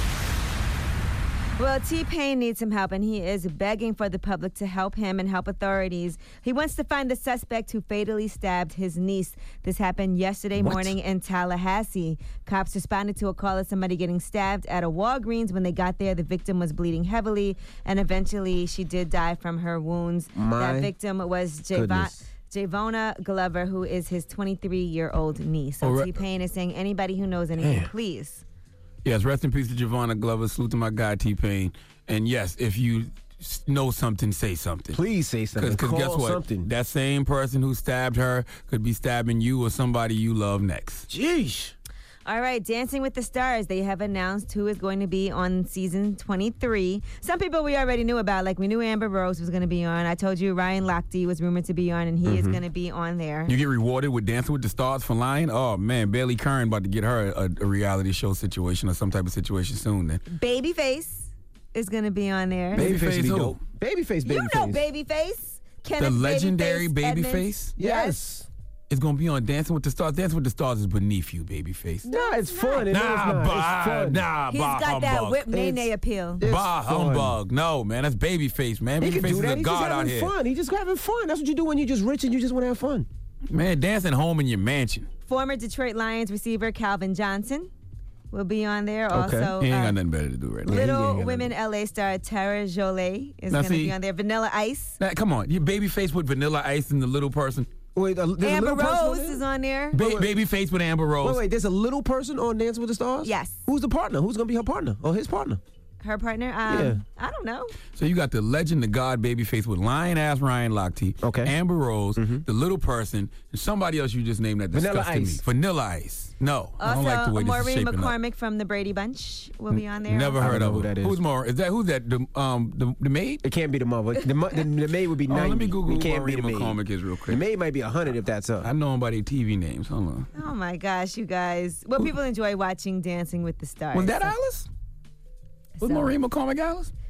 Well, T-Pain needs some help, and he is begging for the public to help him and help authorities. He wants to find the suspect who fatally stabbed his niece. This happened yesterday What? morning in Tallahassee. Cops responded to a call of somebody getting stabbed at a Walgreens. When they got there, the victim was bleeding heavily, and eventually she did die from her wounds. My that victim was Javon. goodness. Javona Glover, who is his twenty-three-year-old niece. So Oh, right. T-Pain is saying, anybody who knows anything, Man. please. Yes, rest in peace to Javonna Glover. Salute to my guy, T-Pain. And yes, if you s- know something, say something. Please say something. Because guess Call what? something. That same person who stabbed her could be stabbing you or somebody you love next. Jeez. All right, Dancing with the Stars. They have announced who is going to be on season twenty-three. Some people we already knew about, like we knew Amber Rose was going to be on. I told you Ryan Lochte was rumored to be on, and he is Mhm. going to be on there. You get rewarded with Dancing with the Stars for lying? Oh, man, Bailey Curran about to get her a, a reality show situation or some type of situation soon then. Babyface is going to be on there. Babyface Babyface would be who? dope. Babyface, You Babyface. know Babyface. Kenneth The legendary Babyface Babyface? Edmonds. Yes. It's going to be on Dancing with the Stars. Dancing with the Stars is beneath you, Babyface. Nah, it's fun. It Nah, is not. bah, It's fun. nah, He's bah, got that humbug. whip nene appeal. It's Bah fun. humbug. No, man, that's Babyface, man. He Babyface can do is that. a He's god just out having here. fun. He's just having fun. That's what you do when you're just rich and you just want to have fun. Man, dancing home in your mansion. Former Detroit Lions receiver Calvin Johnson will be on there. Okay. Also, he ain't uh, got nothing better to do right now. Little Women L A star Tara Jolie is Now, going to see- be on there. Vanilla Ice. Now, come on, you Babyface with Vanilla Ice and the little person. Wait, uh, there's a Amber little person on Rose there? is on there. Ba- Babyface with Amber Rose. Wait, wait, there's a little person on Dancing with the Stars? Yes. Who's the partner? Who's going to be her partner or his partner? Her partner? Um, Yeah. I don't know. So you got the legend, the god Babyface with lion ass Ryan Lochte, okay. Amber Rose, the little person, and somebody else you just named that Vanilla disgusted me. Ice. Vanilla Ice. No, I Also, don't like the way this is Maureen shaping up. McCormick from the Brady Bunch will be on there. Never heard know of who her. that is. Who's more? Is that who's that? The um the, the maid? It can't be the mother. The, mo- the, the maid would be Oh, ninety. let me Google It who can't be Maureen the maid. McCormick is real quick. The maid might be one hundred if that's up. I know them by their T V names. Hold on. Oh my gosh, you guys. Well, people enjoy watching Dancing with the Stars. Was that So- Alice? Was So- Maureen McCormick Alice?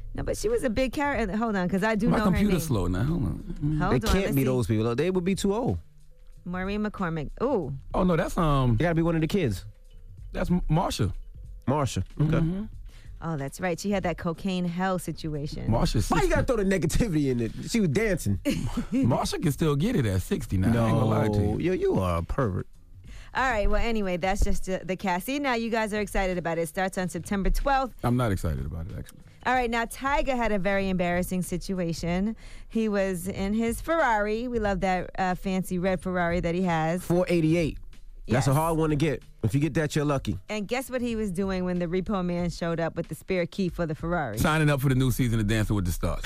No, but she was a big character. Hold on, because I do My know her name. My computer's slow now. Hold on. Hold they on, can't let's be see. those people. They would be too old. Maureen McCormick. Ooh. Oh, no, that's... um. You got to be one of the kids. That's Marsha. Marsha. Okay. Mm-hmm. Oh, that's right. She had that cocaine hell situation. Marsha's Why you got to throw the negativity in it? She was dancing. Marsha can still get it at sixty now. No, I ain't gonna lie to you. Yo, you are a pervert. All right. Well, anyway, that's just uh, the cast. See, now you guys are excited about it. It starts on September twelfth. I'm not excited about it, actually. All right. Now, Tyga had a very embarrassing situation. He was in his Ferrari. We love that uh, fancy red Ferrari that he has. four eighty-eight. That's Yes. a hard one to get. If you get that, you're lucky. And guess what he was doing when the repo man showed up with the spare key for the Ferrari? Signing up for the new season of Dancing with the Stars.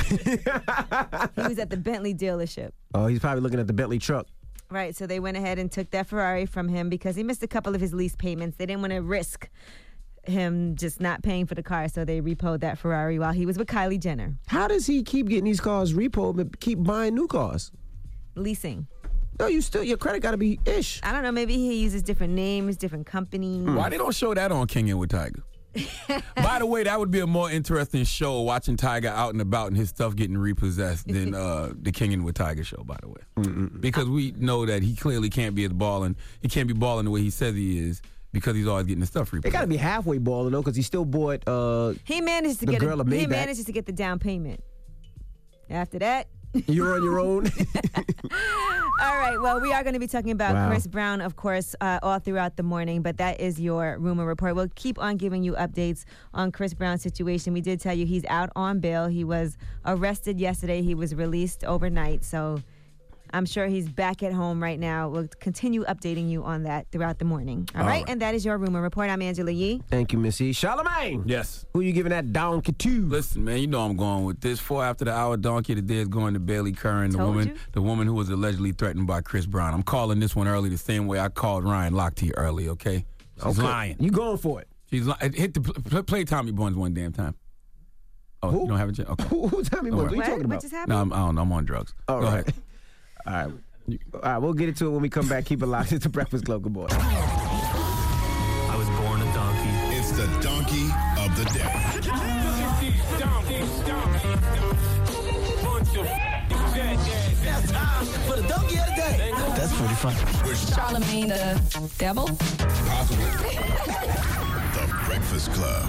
He was at the Bentley dealership. Oh, he's probably looking at the Bentley truck. Right, so they went ahead and took that Ferrari from him because he missed a couple of his lease payments. They didn't want to risk him just not paying for the car, so they repoed that Ferrari while he was with Kylie Jenner. How does he keep getting these cars repoed but keep buying new cars? Leasing. No, you still, your credit got to be ish. I don't know, maybe he uses different names, different companies. Why they don't show that on Kingin' with Tyga? By the way, that would be a more interesting show, watching Tyga out and about and his stuff getting repossessed than uh, the Kingin' with Tyga show, by the way. Mm-mm. Because we know that he clearly can't be as balling. He can't be balling the way he says he is because he's always getting his stuff repossessed. They got to be halfway balling, though, because he still bought uh, He manages to the get girl a, a he Maybach. manages to get the down payment. After that, You're on your own. all right, well, we are going to be talking about Wow. Chris Brown, of course, uh, all throughout the morning, but that is your rumor report. We'll keep on giving you updates on Chris Brown's situation. We did tell you he's out on bail. He was arrested yesterday. He was released overnight, so I'm sure he's back at home right now. We'll continue updating you on that throughout the morning. All, All right? right. And that is your rumor report. I'm Angela Yee. Thank you, Missy. Charlamagne. Yes. Who you giving that donkey to? Listen, man, you know I'm going with this. Four after the hour donkey today is going to Bailey Curran, the Told woman, you. the woman who was allegedly threatened by Chris Brown. I'm calling this one early the same way I called Ryan Lochte early. Okay, she's Okay. lying. You going for it? She's li- hit the play, play Tommy Buns one damn time. Oh, Who? you don't have it yet? Okay. Who, who Tommy Don't Buns? What worry. you talking What about? just happened? No, I'm, I don't know. I'm on drugs. All Go right. ahead. All right. All right, we'll get into it when we come back. Keep it locked. It's the Breakfast Club. Good boy. I was born a donkey. It's the donkey of the day. For the donkey of the day. That's pretty fun. Charlamagne the devil? Possibly. The Breakfast Club.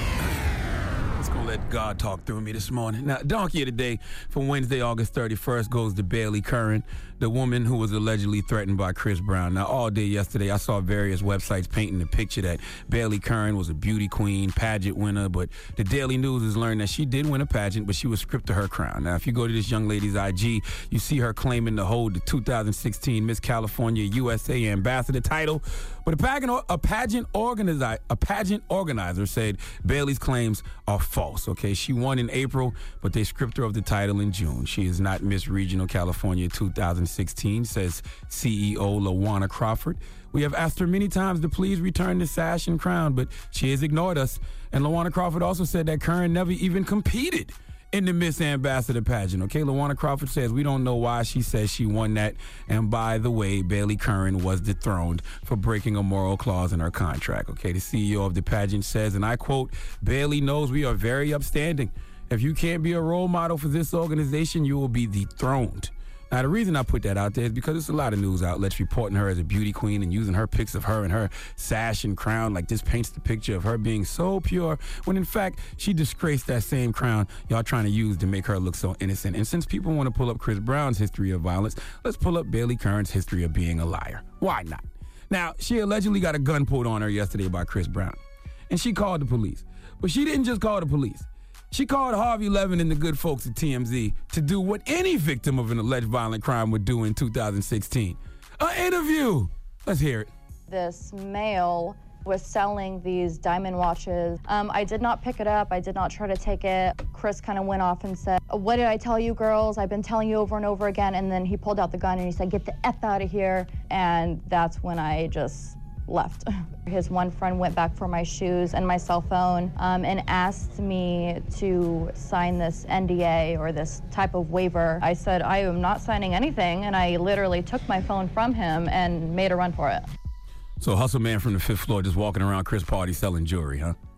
Let's go let God talk through me this morning. Now, donkey of the day for Wednesday, August thirty-first goes to Bailey Curran, the woman who was allegedly threatened by Chris Brown. Now, all day yesterday, I saw various websites painting the picture that Bailey Curran was a beauty queen, pageant winner, but the Daily News has learned that she did win a pageant, but she was stripped of her crown. Now, if you go to this young lady's I G, you see her claiming to hold the two thousand sixteen Miss California U S A Ambassador title, but a pageant, a pageant organizer, a pageant organizer said Bailey's claims are false. Okay, she won in April, but they stripped her of the title in June. She is not Miss Regional California two thousand sixteen, says C E O LaWanna Crawford. We have asked her many times to please return the sash and crown, but she has ignored us. And LaWanna Crawford also said that Curran never even competed in the Miss Ambassador pageant. Okay, LaWanna Crawford says we don't know why she says she won that. And by the way, Bailey Curran was dethroned for breaking a moral clause in her contract. Okay, the C E O of the pageant says, and I quote, Bailey knows we are very upstanding. If you can't be a role model for this organization, you will be dethroned. Now, the reason I put that out there is because there's a lot of news outlets reporting her as a beauty queen and using her pics of her and her sash and crown like this paints the picture of her being so pure, when in fact, she disgraced that same crown y'all trying to use to make her look so innocent. And since people want to pull up Chris Brown's history of violence, let's pull up Bailey Curran's history of being a liar. Why not? Now, she allegedly got a gun pulled on her yesterday by Chris Brown, and she called the police. But she didn't just call the police. She called Harvey Levin and the good folks at T M Z to do what any victim of an alleged violent crime would do in two thousand sixteen. An interview. Let's hear it. This male was selling these diamond watches. Um, I did not pick it up. I did not try to take it. Chris kind of went off and said, what did I tell you, girls? I've been telling you over and over again. And then he pulled out the gun and he said, get the F out of here. And that's when I just left. His one friend went back for my shoes and my cell phone um, and asked me to sign this N D A or this type of waiver. I said, I am not signing anything. And I literally took my phone from him and made a run for it. So hustle man from the fifth floor just walking around Chris' party selling jewelry, huh?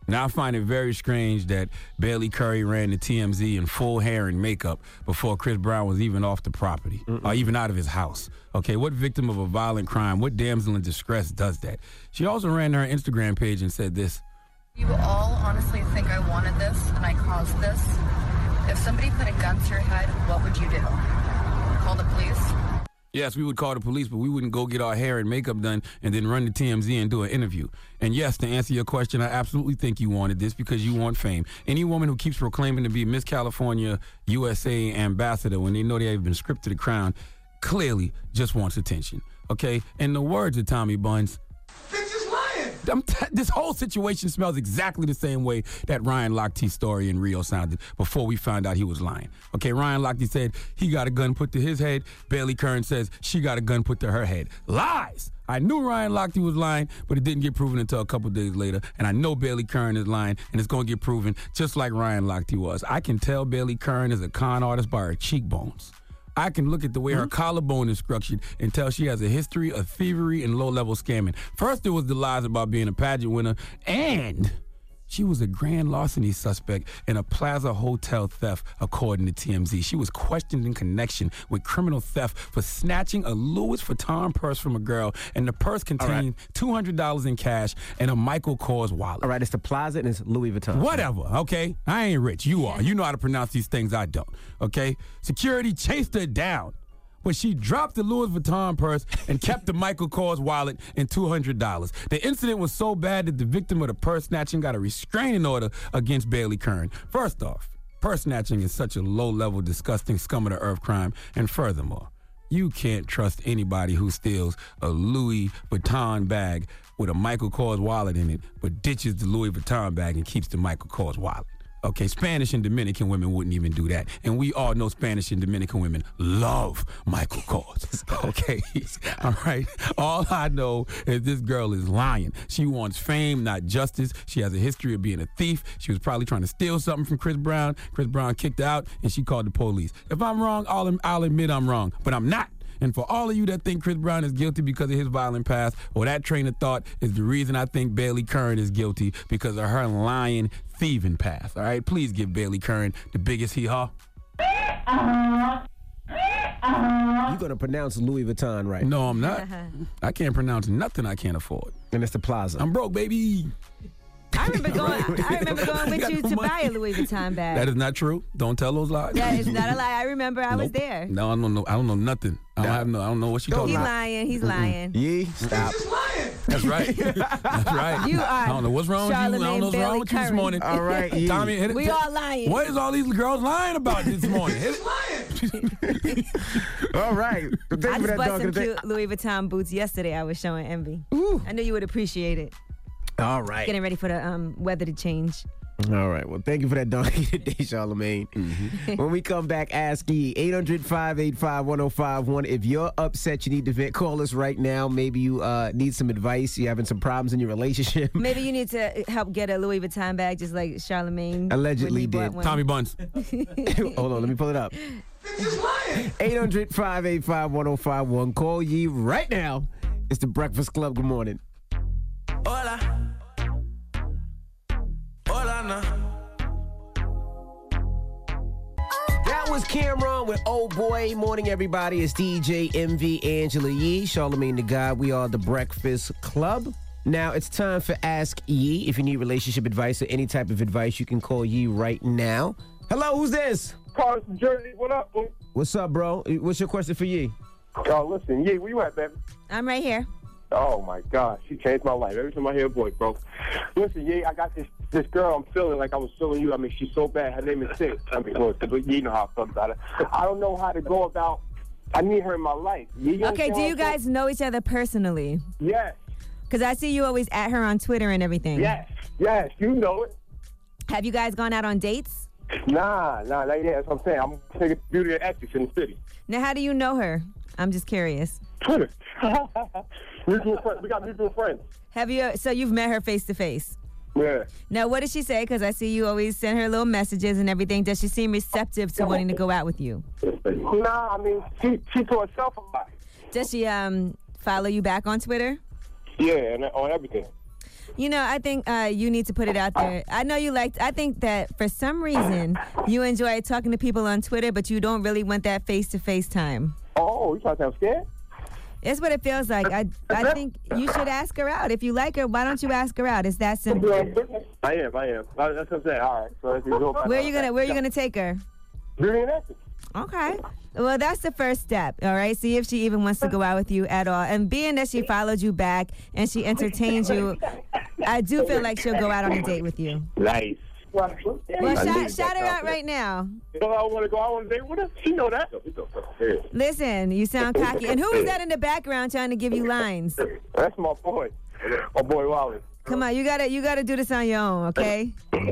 Now, I find it very strange that Bailey Curry ran to T M Z in full hair and makeup before Chris Brown was even off the property Mm-mm. or even out of his house. Okay, what victim of a violent crime, what damsel in distress does that? She also ran to her Instagram page and said this. You all honestly think I wanted this and I caused this. If somebody put a gun to your head, what would you do? Call the police? Yes, we would call the police, but we wouldn't go get our hair and makeup done and then run to T M Z and do an interview. And yes, to answer your question, I absolutely think you wanted this because you want fame. Any woman who keeps proclaiming to be Miss California U S A ambassador when they know they have been stripped to the crown clearly just wants attention. Okay? In the words of Tommy Buns, I'm t- this whole situation smells exactly the same way that Ryan Lochte's story in Rio sounded before we found out he was lying. Okay, Ryan Lochte said he got a gun put to his head. Bailey Kern says she got a gun put to her head. Lies! I knew Ryan Lochte was lying, but it didn't get proven until a couple days later. And I know Bailey Kern is lying, and it's going to get proven just like Ryan Lochte was. I can tell Bailey Kern is a con artist by her cheekbones. I can look at the way her collarbone is structured and tell she has a history of thievery and low-level scamming. First, there was the lies about being a pageant winner, and she was a grand larceny suspect in a Plaza Hotel theft, according to T M Z. She was questioned in connection with criminal theft for snatching a Louis Vuitton purse from a girl, and the purse contained right. two hundred dollars in cash and a Michael Kors wallet. All right, it's the Plaza and it's Louis Vuitton. Whatever, okay? I ain't rich. You are. You know how to pronounce these things. I don't, okay? Security chased her down, but she dropped the Louis Vuitton purse and kept the Michael Kors wallet and two hundred dollars. The incident was so bad that the victim of the purse snatching got a restraining order against Bailey Kern. First off, purse snatching is such a low-level, disgusting scum-of-the-earth crime. And furthermore, you can't trust anybody who steals a Louis Vuitton bag with a Michael Kors wallet in it, but ditches the Louis Vuitton bag and keeps the Michael Kors wallet. Okay, Spanish and Dominican women wouldn't even do that. And we all know Spanish and Dominican women love Michael Kors. Okay? All right? All I know is this girl is lying. She wants fame, not justice. She has a history of being a thief. She was probably trying to steal something from Chris Brown. Chris Brown kicked her out, and she called the police. If I'm wrong, I'll, I'll admit I'm wrong, but I'm not. And for all of you that think Chris Brown is guilty because of his violent past, well, that train of thought is the reason I think Bailey Kern is guilty because of her lying, thieving past. All right? Please give Bailey Kern the biggest hee-haw. You're going to pronounce Louis Vuitton right. No, I'm not. I can't pronounce nothing I can't afford. And it's the Plaza. I'm broke, baby. I remember going. I remember going with you to buy a Louis Vuitton bag. That is not true. Don't tell those lies. That is not a lie. I remember I nope. was there. No, I don't know. I don't know nothing. I don't have no. I don't know what she talking He's about. lying. He's lying. Yee, stop. He's lying. That's right. That's right. You are. I don't know what's wrong with you. I don't know what's Bailey wrong with you this Curry. morning. All right, Yee. Tommy, hit it. We all lying. What is all these girls lying about this morning? Hit it. All right. I just bought some cute Louis Vuitton boots yesterday. I was showing Envy. Ooh. I knew you would appreciate it. All right. Getting ready for the um, weather to change. All right. Well, thank you for that donkey today, Charlamagne. Mm-hmm. When we come back, ask Yee. eight hundred, five eight five, one oh five one. If you're upset, you need to vent, call us right now. Maybe you uh, need some advice. You're having some problems in your relationship. Maybe you need to help get a Louis Vuitton bag just like Charlamagne allegedly did. Tommy Buns. Hold on. Let me pull it up. eight hundred, five eight five, one oh five one. Call Yee right now. It's the Breakfast Club. Good morning. Hola. Hola, no. That was Cameron with Oh Boy. Morning, everybody. It's D J Envy, Angela Yee, Charlamagne the God. We are the Breakfast Club. Now, it's time for Ask Yee. If you need relationship advice or any type of advice, you can call Yee right now. Hello, who's this? Carlos from Jersey. What up, boo? What's up, bro? What's your question for Yee? Oh, listen, Yee, where you at, baby? I'm right here. Oh, my gosh. She changed my life. Every time I hear a voice, bro. Listen, Yee, I got this this girl I'm feeling like I was feeling you. I mean, she's so bad. Her name is Sid. I mean, well, you know how I feel about it. I don't know how to go about I need her in my life. You okay, do you guys saying? know each other personally? Yes. Because I see you always at her on Twitter and everything. Yes, yes, you know it. Have you guys gone out on dates? Nah, nah, nah, yeah, that's what I'm saying. I'm taking beauty and ethics in the city. Now, how do you know her? I'm just curious. Twitter. Mutual friends. We got mutual friends. Have you? So you've met her face to face? Yeah. Now, what does she say? Because I see you always send her little messages and everything. Does she seem receptive to wanting to go out with you? Nah, I mean, she she to herself about it. Does she um follow you back on Twitter? Yeah, and on everything. You know, I think uh, you need to put it out there. I know you liked, I think that for some reason you enjoy talking to people on Twitter, but you don't really want that face-to-face time. Oh, you trying to say I'm scared? It's what it feels like. I I think you should ask her out. If you like her, why don't you ask her out? It's that simple. I am, I am. That's what I'm saying. All right. So if you go where are you gonna Where are you gonna take her? Okay. Well, that's the first step, all right? See if she even wants to go out with you at all. And being that she followed you back and she entertained you, I do feel like she'll go out on a date with you. Nice. Well, shout, shout her out right now. You know, I want to go out on a date with her. She know that. Listen, you sound cocky. And who is that in the background trying to give you lines? That's my boy. My boy, Wally. Come on, you gotta, you gotta do this on your own, okay?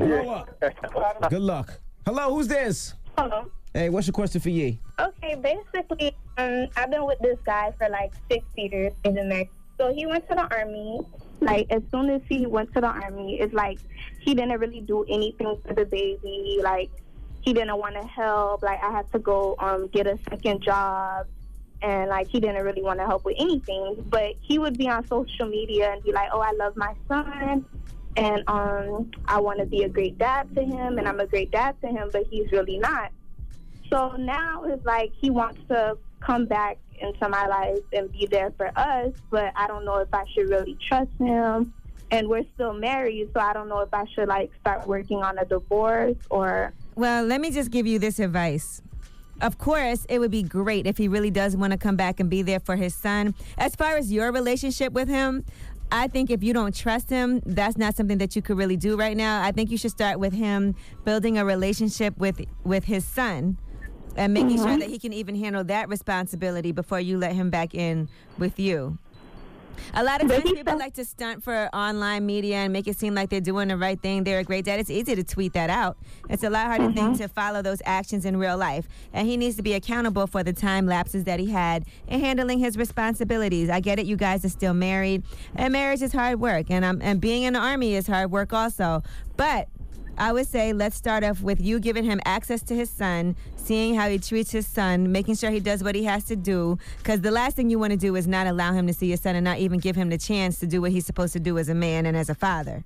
Good luck. Hello, who's this? Hello. Hey, what's your question for Yee? Okay, basically, um, I've been with this guy for like six years in the next. So he went to the army. Like, as soon as he went to the army, it's like he didn't really do anything for the baby. Like, he didn't want to help. Like, I had to go um get a second job. And, like, he didn't really want to help with anything. But he would be on social media and be like, oh, I love my son. And um, I want to be a great dad to him. And I'm a great dad to him. But he's really not. So now it's like he wants to come back into my life and be there for us, but I don't know if I should really trust him. And we're still married, so I don't know if I should, like, start working on a divorce or... Well, let me just give you this advice. Of course, it would be great if he really does want to come back and be there for his son. As far as your relationship with him, I think if you don't trust him, that's not something that you could really do right now. I think you should start with him building a relationship with with his son. And making mm-hmm. sure that he can even handle that responsibility before you let him back in with you. A lot of times people like to stunt for online media and make it seem like they're doing the right thing. They're a great dad. It's easy to tweet that out. It's a lot harder mm-hmm. thing to follow those actions in real life. And he needs to be accountable for the time lapses that he had in handling his responsibilities. I get it. You guys are still married. And marriage is hard work. And, um, and being in the Army is hard work also. But I would say let's start off with you giving him access to his son, seeing how he treats his son, making sure he does what he has to do. Because the last thing you want to do is not allow him to see his son and not even give him the chance to do what he's supposed to do as a man and as a father.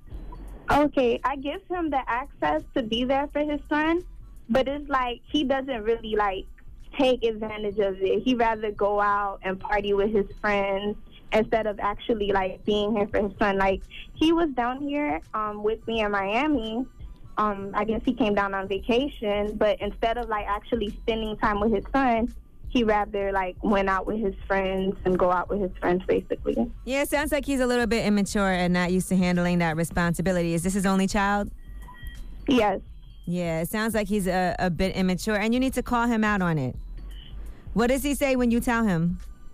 Okay, I give him the access to be there for his son, but it's like he doesn't really, like, take advantage of it. He'd rather go out and party with his friends instead of actually, like, being here for his son. Like, he was down here um, with me in Miami. Um, I guess he came down on vacation, but instead of, like, actually spending time with his son, he rather, like, went out with his friends and go out with his friends, basically. Yeah, it sounds like he's a little bit immature and not used to handling that responsibility. Is this his only child? Yes. Yeah, it sounds like he's a, a bit immature, and you need to call him out on it. What does he say when you tell him?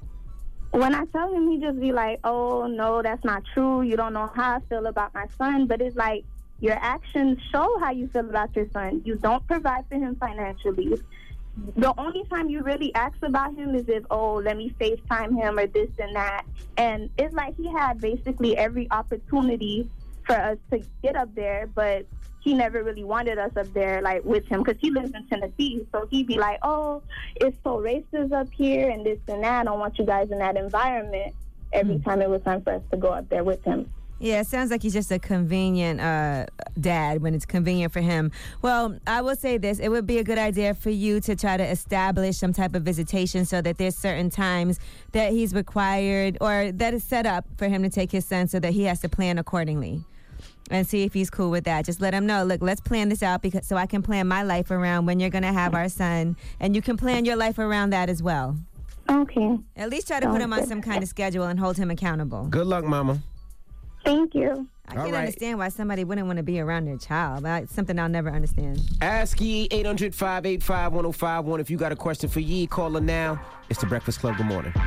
When I tell him, he just be like, oh, no, that's not true. You don't know how I feel about my son. But it's like, your actions show how you feel about your son. You don't provide for him financially. The only time you really ask about him is if, oh, let me FaceTime him or this and that. And it's like he had basically every opportunity for us to get up there, but he never really wanted us up there, like, with him, because he lives in Tennessee. So he'd be like, oh, it's so racist up here and this and that. I don't want you guys in that environment every time it was time for us to go up there with him. Yeah, it sounds like he's just a convenient uh, dad when it's convenient for him. Well, I will say this. It would be a good idea for you to try to establish some type of visitation so that there's certain times that he's required or that is set up for him to take his son so that he has to plan accordingly and see if he's cool with that. Just let him know, look, let's plan this out because so I can plan my life around when you're going to have our son, and you can plan your life around that as well. Okay. At least try to put him on some kind of schedule and hold him accountable. Good luck, Mama. Thank you. I can't right. understand why somebody wouldn't want to be around their child. It's something I'll never understand. Ask Yee, eight hundred, five eight five, one oh five one. If you got a question for Yee, call her now. It's The Breakfast Club. Good morning.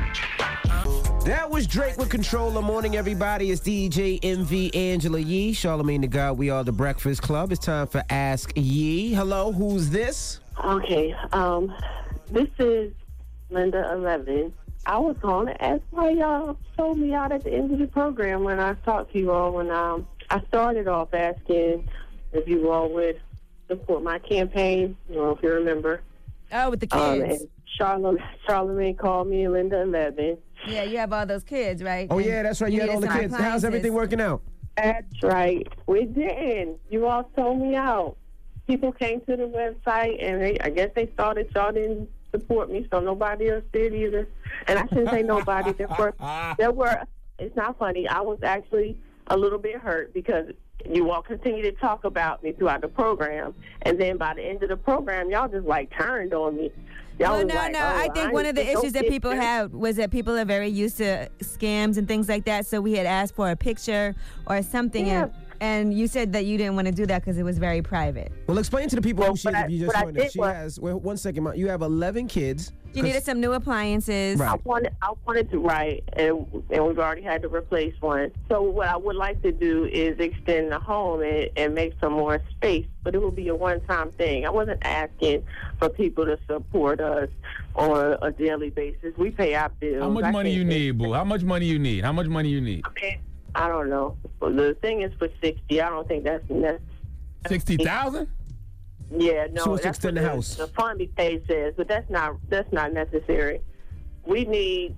That was Drake with Controller. Morning, everybody. It's D J M V Angela Yee, Charlamagne the God. We are The Breakfast Club. It's time for Ask Yee. Hello, who's this? Okay, um, this is Linda eleven. I was going to ask why y'all told me out at the end of the program when I talked to you all when um, I started off asking if you all would support my campaign. I don't know if you remember. Oh, with the kids. Um, and Charlamagne, Charlamagne called me Linda eleven. Yeah, you have all those kids, right? Oh, yeah, that's right. You, you had all the kids. How's everything working out? That's right. We didn't. You all sold me out. People came to the website, and they, I guess they thought that y'all didn't support me, so nobody else did either. And I shouldn't say nobody. There were, there were, it's not funny. I was actually a little bit hurt because you all continue to talk about me throughout the program, and then by the end of the program, y'all just, like, turned on me. Y'all Well, was no, like, no. oh, I think one of the ain't issues that no people picture. have was that people are very used to scams and things like that. So we had asked for a picture or something, Yeah. and, and you said that you didn't want to do that because it was very private. Well, explain to the people who she is I- if you just what I joined us. did She was- has, well, one second, Ma. You have eleven kids. You needed some new appliances. I wanted, I wanted to write, and and we've already had to replace one. So what I would like to do is extend the home and, and make some more space, but it will be a one-time thing. I wasn't asking for people to support us on a daily basis. We pay our bills. How much I money can't you pay- need, boo? How much money you need? How much money you need? I don't know. But the thing is for sixty. I don't think that's necessary. Sixty thousand? Yeah, no, She wants to that's extend what the house. The fund page says, but that's not that's not necessary. We need,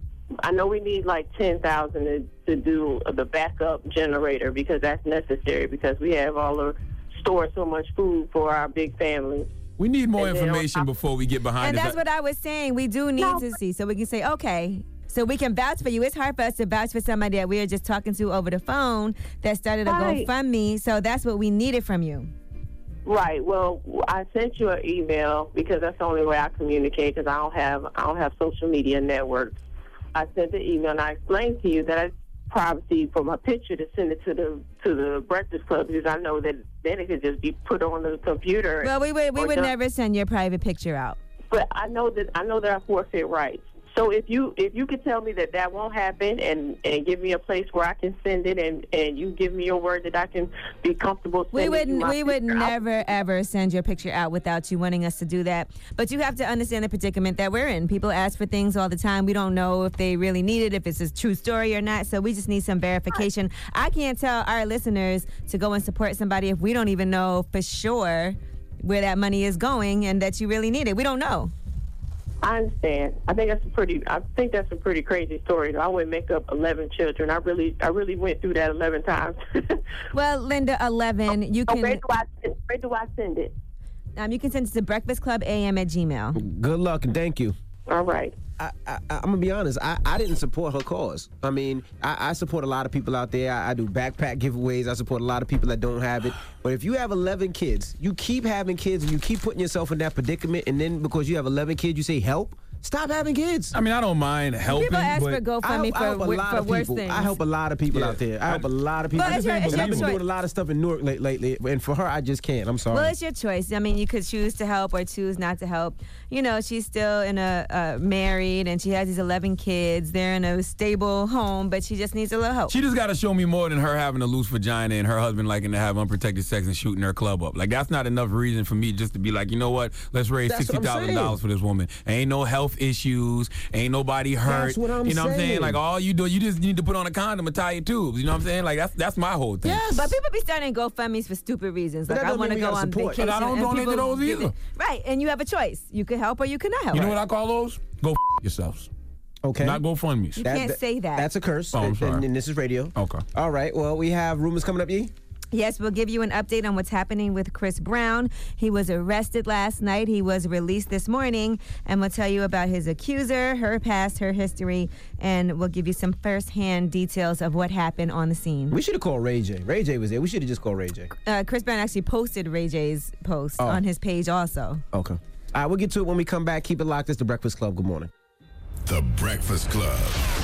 I know we need like ten thousand to to do the backup generator because that's necessary because we have all the store so much food for our big family. We need more And then on information top- before we get behind And this. that's what I was saying. We do need to see so we can say, okay, so we can vouch for you. It's hard for us to vouch for somebody that we are just talking to over the phone that started a Right. GoFundMe. So that's what we needed from you. Right. Well, I sent you an email because that's the only way I communicate because I don't have I don't have social media networks. I sent the email and I explained to you that I privacy for my picture to send it to the to the Breakfast Club because I know that then it could just be put on the computer. Well, we would we or would done. never send your private picture out. But I know that I know that I forfeit rights. So if you if you could tell me that that won't happen and, and give me a place where I can send it and, and you give me your word that I can be comfortable We sending would you my we would picture, I'll- never ever send your picture out without you wanting us to do that. But you have to understand the predicament that we're in. People ask for things all the time. We don't know if they really need it, if it's a true story or not. So we just need some verification. I can't tell our listeners to go and support somebody if we don't even know for sure where that money is going and that you really need it. We don't know. I understand. I think that's a pretty. I think that's a pretty crazy story. I wouldn't make up eleven children. I really, I really went through that eleven times. Well, Linda, eleven, you Oh, can. where do I send, where do I send it? Um, you can send it to breakfast club a m at gmail. Good luck and thank you. All right. I, I, I'm gonna be honest. I, I didn't support her cause. I mean, I, I support a lot of people out there. I, I do backpack giveaways. I support a lot of people that don't have it. But if you have eleven kids, you keep having kids, and you keep putting yourself in that predicament, and then because you have eleven kids, you say help. Stop having kids. I mean, I don't mind helping. People ask but for GoFundMe I help, I for, help a wi- lot for of worse people. things. I help a lot of people Yeah. out there. I help a lot of people. But it's your- it's your I've been choice. doing a lot of stuff in Newark late, lately, and for her, I just can't. I'm sorry. Well, it's your choice. I mean, you could choose to help or choose not to help. You know, she's still in a uh, married and she has these eleven kids. They're in a stable home, but she just needs a little help. She just got to show me more than her having a loose vagina and her husband liking to have unprotected sex and shooting her club up. Like, that's not enough reason for me just to be like, you know what? Let's raise That's what I'm sixty thousand dollars for this woman. Ain't no health issues. Ain't nobody hurt. That's what I'm you know what I'm saying? saying. Like, all you do, you just need to put on a condom and tie your tubes. You know what I'm saying? Like, that's that's my whole thing. But people be starting GoFundMes for stupid reasons. But Like, that I don't want to mean we go gotta on support. vacation. And I don't and donate to people those give either. it- Right, and you have a choice. You can help or you cannot help. You know what I call those? Go f- yourselves. Okay. Not GoFundMes. You can't say that. That's a curse. Oh, I'm and, sorry. and this is radio. Okay. All right. Well, we have rumors coming up, Yee. Yes, we'll give you an update on what's happening with Chris Brown. He was arrested last night. He was released this morning, and we'll tell you about his accuser, her past, her history, and we'll give you some firsthand details of what happened on the scene. We should have called Ray J. Ray J was there. We should have just called Ray J. Uh, Chris Brown actually posted Ray J's post Oh. on his page also. Okay. All right, we'll get to it when we come back. Keep it locked. It's The Breakfast Club. Good morning. The Breakfast Club.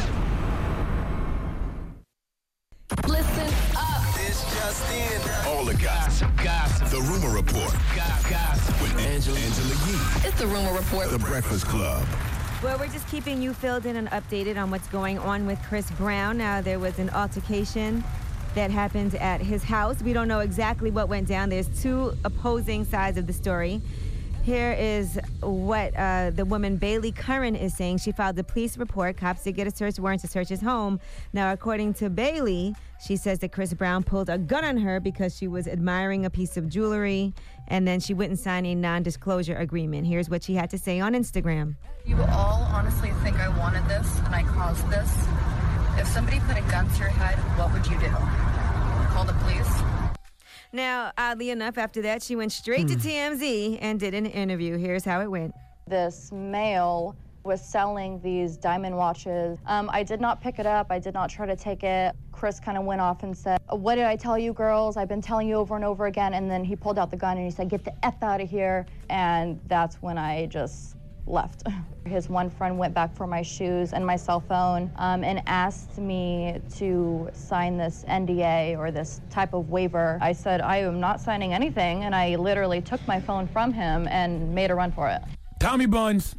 Listen up. It's just in. All the gossip. Gossip. The Rumor Report. Gossip. With Angela, Angela Yee. It's the Rumor Report. The Breakfast Club. Well, we're just keeping you filled in and updated on what's going on with Chris Brown. Now, there was an altercation that happened at his house. We don't know exactly what went down. There's two opposing sides of the story. Here is what uh, the woman Bailey Curran is saying. She filed a police report. Cops did get a search warrant to search his home. Now, according to Bailey, she says that Chris Brown pulled a gun on her because she was admiring a piece of jewelry, and then she wouldn't sign a non-disclosure agreement. Here's what she had to say on Instagram. You all honestly think I wanted this and I caused this? If somebody put a gun to your head, what would you do? Call the police. Now, oddly enough, after that, she went straight to T M Z and did an interview. Here's how it went. This male was selling these diamond watches. Um, I did not pick it up. I did not try to take it. Chris kind of went off and said, what did I tell you, girls? I've been telling you over and over again. And then he pulled out the gun and he said, get the F out of here. And that's when I just left. His one friend went back for my shoes and my cell phone um, and asked me to sign this N D A or this type of waiver. I said, I am not signing anything. And I literally took my phone from him and made a run for it. Tommy Buns.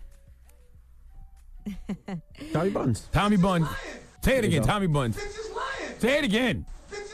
Tommy Buns. Tommy Buns. Say it again, Tommy Buns. Say it again.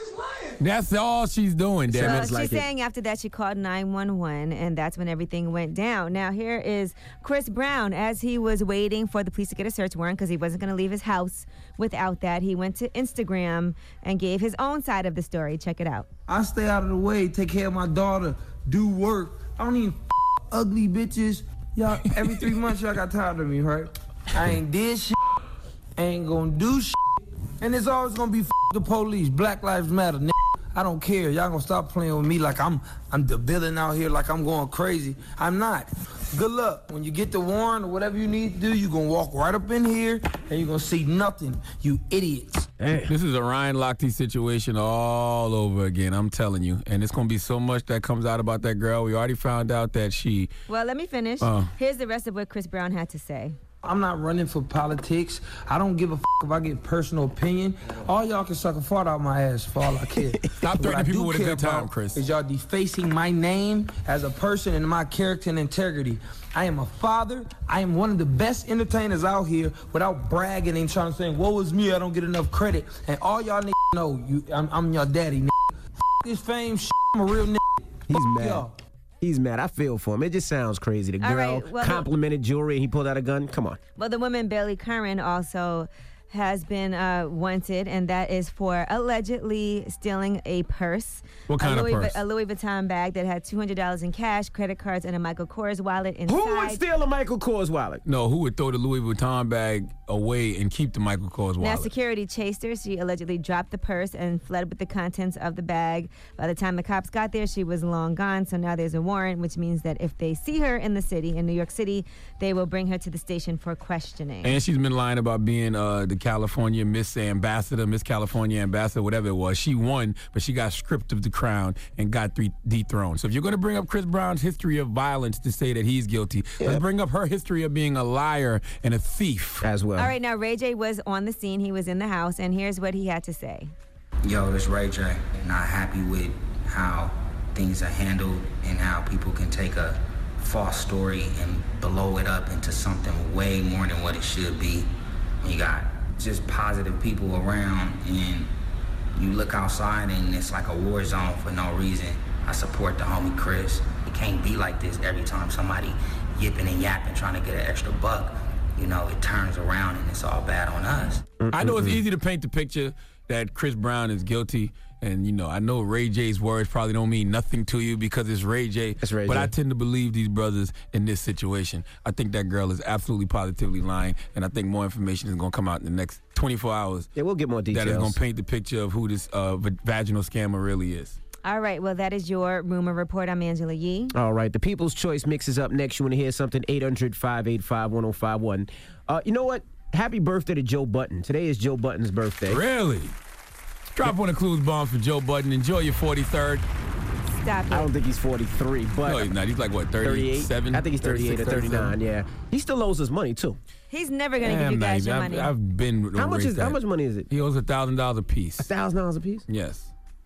That's all she's doing, damn So it. she's Like saying after that she called nine one one, and that's when everything went down. Now here is Chris Brown. As he was waiting for the police to get a search warrant because he wasn't going to leave his house without that, he went to Instagram and gave his own side of the story. Check it out. I stay out of the way, take care of my daughter, do work. I don't even f- ugly bitches. Y'all, every three months y'all got tired of me, right? I ain't did shit, ain't gonna do shit, and it's always gonna be f- the police. Black Lives Matter, nigga. I don't care. Y'all gonna stop playing with me like I'm I'm the villain out here, like I'm going crazy. I'm not. Good luck. When you get the warrant or whatever you need to do, you gonna walk right up in here and you're gonna see nothing, you idiots. This is a Ryan Lochte situation all over again, I'm telling you. And it's going to be so much that comes out about that girl. We already found out that she... Well, let me finish. Uh. Here's the rest of what Chris Brown had to say. I'm not running for politics. I don't give a f- if I get personal opinion. All y'all can suck a fart out my ass for all I care. Stop threatening people with a good time, Chris. Is y'all defacing my name as a person and my character and integrity. I am a father. I am one of the best entertainers out here without bragging and trying to say, woe is me, I don't get enough credit. And all y'all niggas know, you, I'm, I'm your daddy, nigga. F- this fame shit, I'm a real nigga. He's F- mad. y'all. He's mad. I feel for him. It just sounds crazy. The All girl right, well, complimented jewelry and he pulled out a gun. Come on. Well, the woman Bailey Curran also has been uh, wanted, and that is for allegedly stealing a purse. What kind a of Louis, purse? A Louis Vuitton bag that had two hundred dollars in cash, credit cards, and a Michael Kors wallet inside. Who would steal a Michael Kors wallet? No, who would throw the Louis Vuitton bag away and keep the Michael Kors Now, wallet? security chased her. She allegedly dropped the purse and fled with the contents of the bag. By the time the cops got there, she was long gone. So now there's a warrant, which means that if they see her in the city, in New York City, they will bring her to the station for questioning. And she's been lying about being uh, the California Miss Ambassador, Miss California Ambassador, whatever it was. She won, but she got stripped of the crown and got three dethroned. So if you're going to bring up Chris Brown's history of violence to say that he's guilty, Yeah. let's bring up her history of being a liar and a thief as well. All right, now Ray J was on the scene. He was in the house, and here's what he had to say. Yo, it's Ray J. Not happy with how things are handled and how people can take a false story and blow it up into something way more than what it should be. You got just positive people around and you look outside and it's like a war zone for no reason. I support the homie Chris. It can't be like this every time somebody yipping and yapping trying to get an extra buck. You know, it turns around and it's all bad on us. I know it's easy to paint the picture that Chris Brown is guilty. And, you know, I know Ray J's words probably don't mean nothing to you because it's Ray J. It's Ray but J. I tend to believe these brothers in this situation. I think that girl is absolutely positively lying. And I think more information is going to come out in the next twenty-four hours. Yeah, we'll get more details. That is going to paint the picture of who this uh, v- vaginal scammer really is. All right, well, that is your rumor report. I'm Angela Yee. All right, the People's Choice mix is up next. You want to hear something? eight hundred, five eight five, one oh five one. Uh, you know what? Happy birthday to Joe Button. Today is Joe Button's birthday. Really? Drop one of Clues bombs for Joe Button. Enjoy your forty-third. Stop it. I don't think he's forty-three, but No, he's not. He's like, what, thirty-eight? thirty-seven? I think he's thirty-eight or thirty-nine, yeah. He still owes us money, too. He's never going to Yeah, give you I'm not guys even- your I've, money. I've been. How much erased is that. how much money is it? He owes a thousand dollars a piece. A thousand dollars a piece? Yes.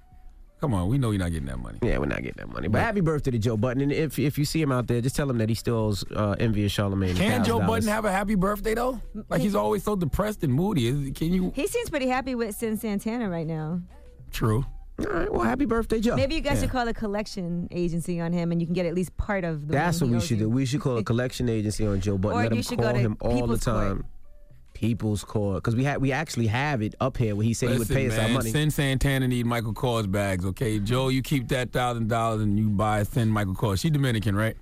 Come on, we know you're not getting that money. Yeah, we're not getting that money. But happy birthday to Joe Button. And if if you see him out there, just tell him that he still owes uh, Envious Charlemagne. Can Joe one thousand dollars. Button have a happy birthday though? Like he's always so depressed and moody. Is, can you? He seems pretty happy with Sin Santana right now. True. All right, well, happy birthday, Joe. Maybe you guys Yeah. should call a collection agency on him, and you can get at least part of the. That's money what he we owes should you. do. We should call a collection agency on Joe Button. Or Let you him should call go to him all the People's Court. time. People's Court, because we ha- we actually have it up here where he said Listen, he would pay us man, our money. Sin Santana need Michael Kors bags, okay? Joe, you keep that thousand dollars and you buy Sin Michael Kors. She Dominican, right?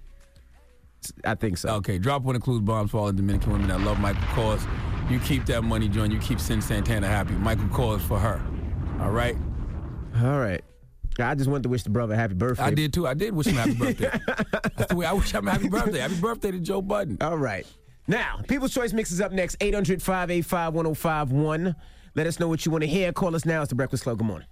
I think so. Okay, drop one of Clues bombs for all the Dominican women that love Michael Kors. You keep that money, John. You keep Sin Santana happy. Michael Kors for her. All right? All right. I just wanted to wish the brother a happy birthday. I did too. I did wish him happy birthday. That's the way I wish him a happy birthday. Happy birthday to Joe Budden. All right. Now, People's Choice Mix is up next. eight hundred, five eight five, one oh five one. Let us know what you want to hear. Call us now. It's The Breakfast Club. Good morning.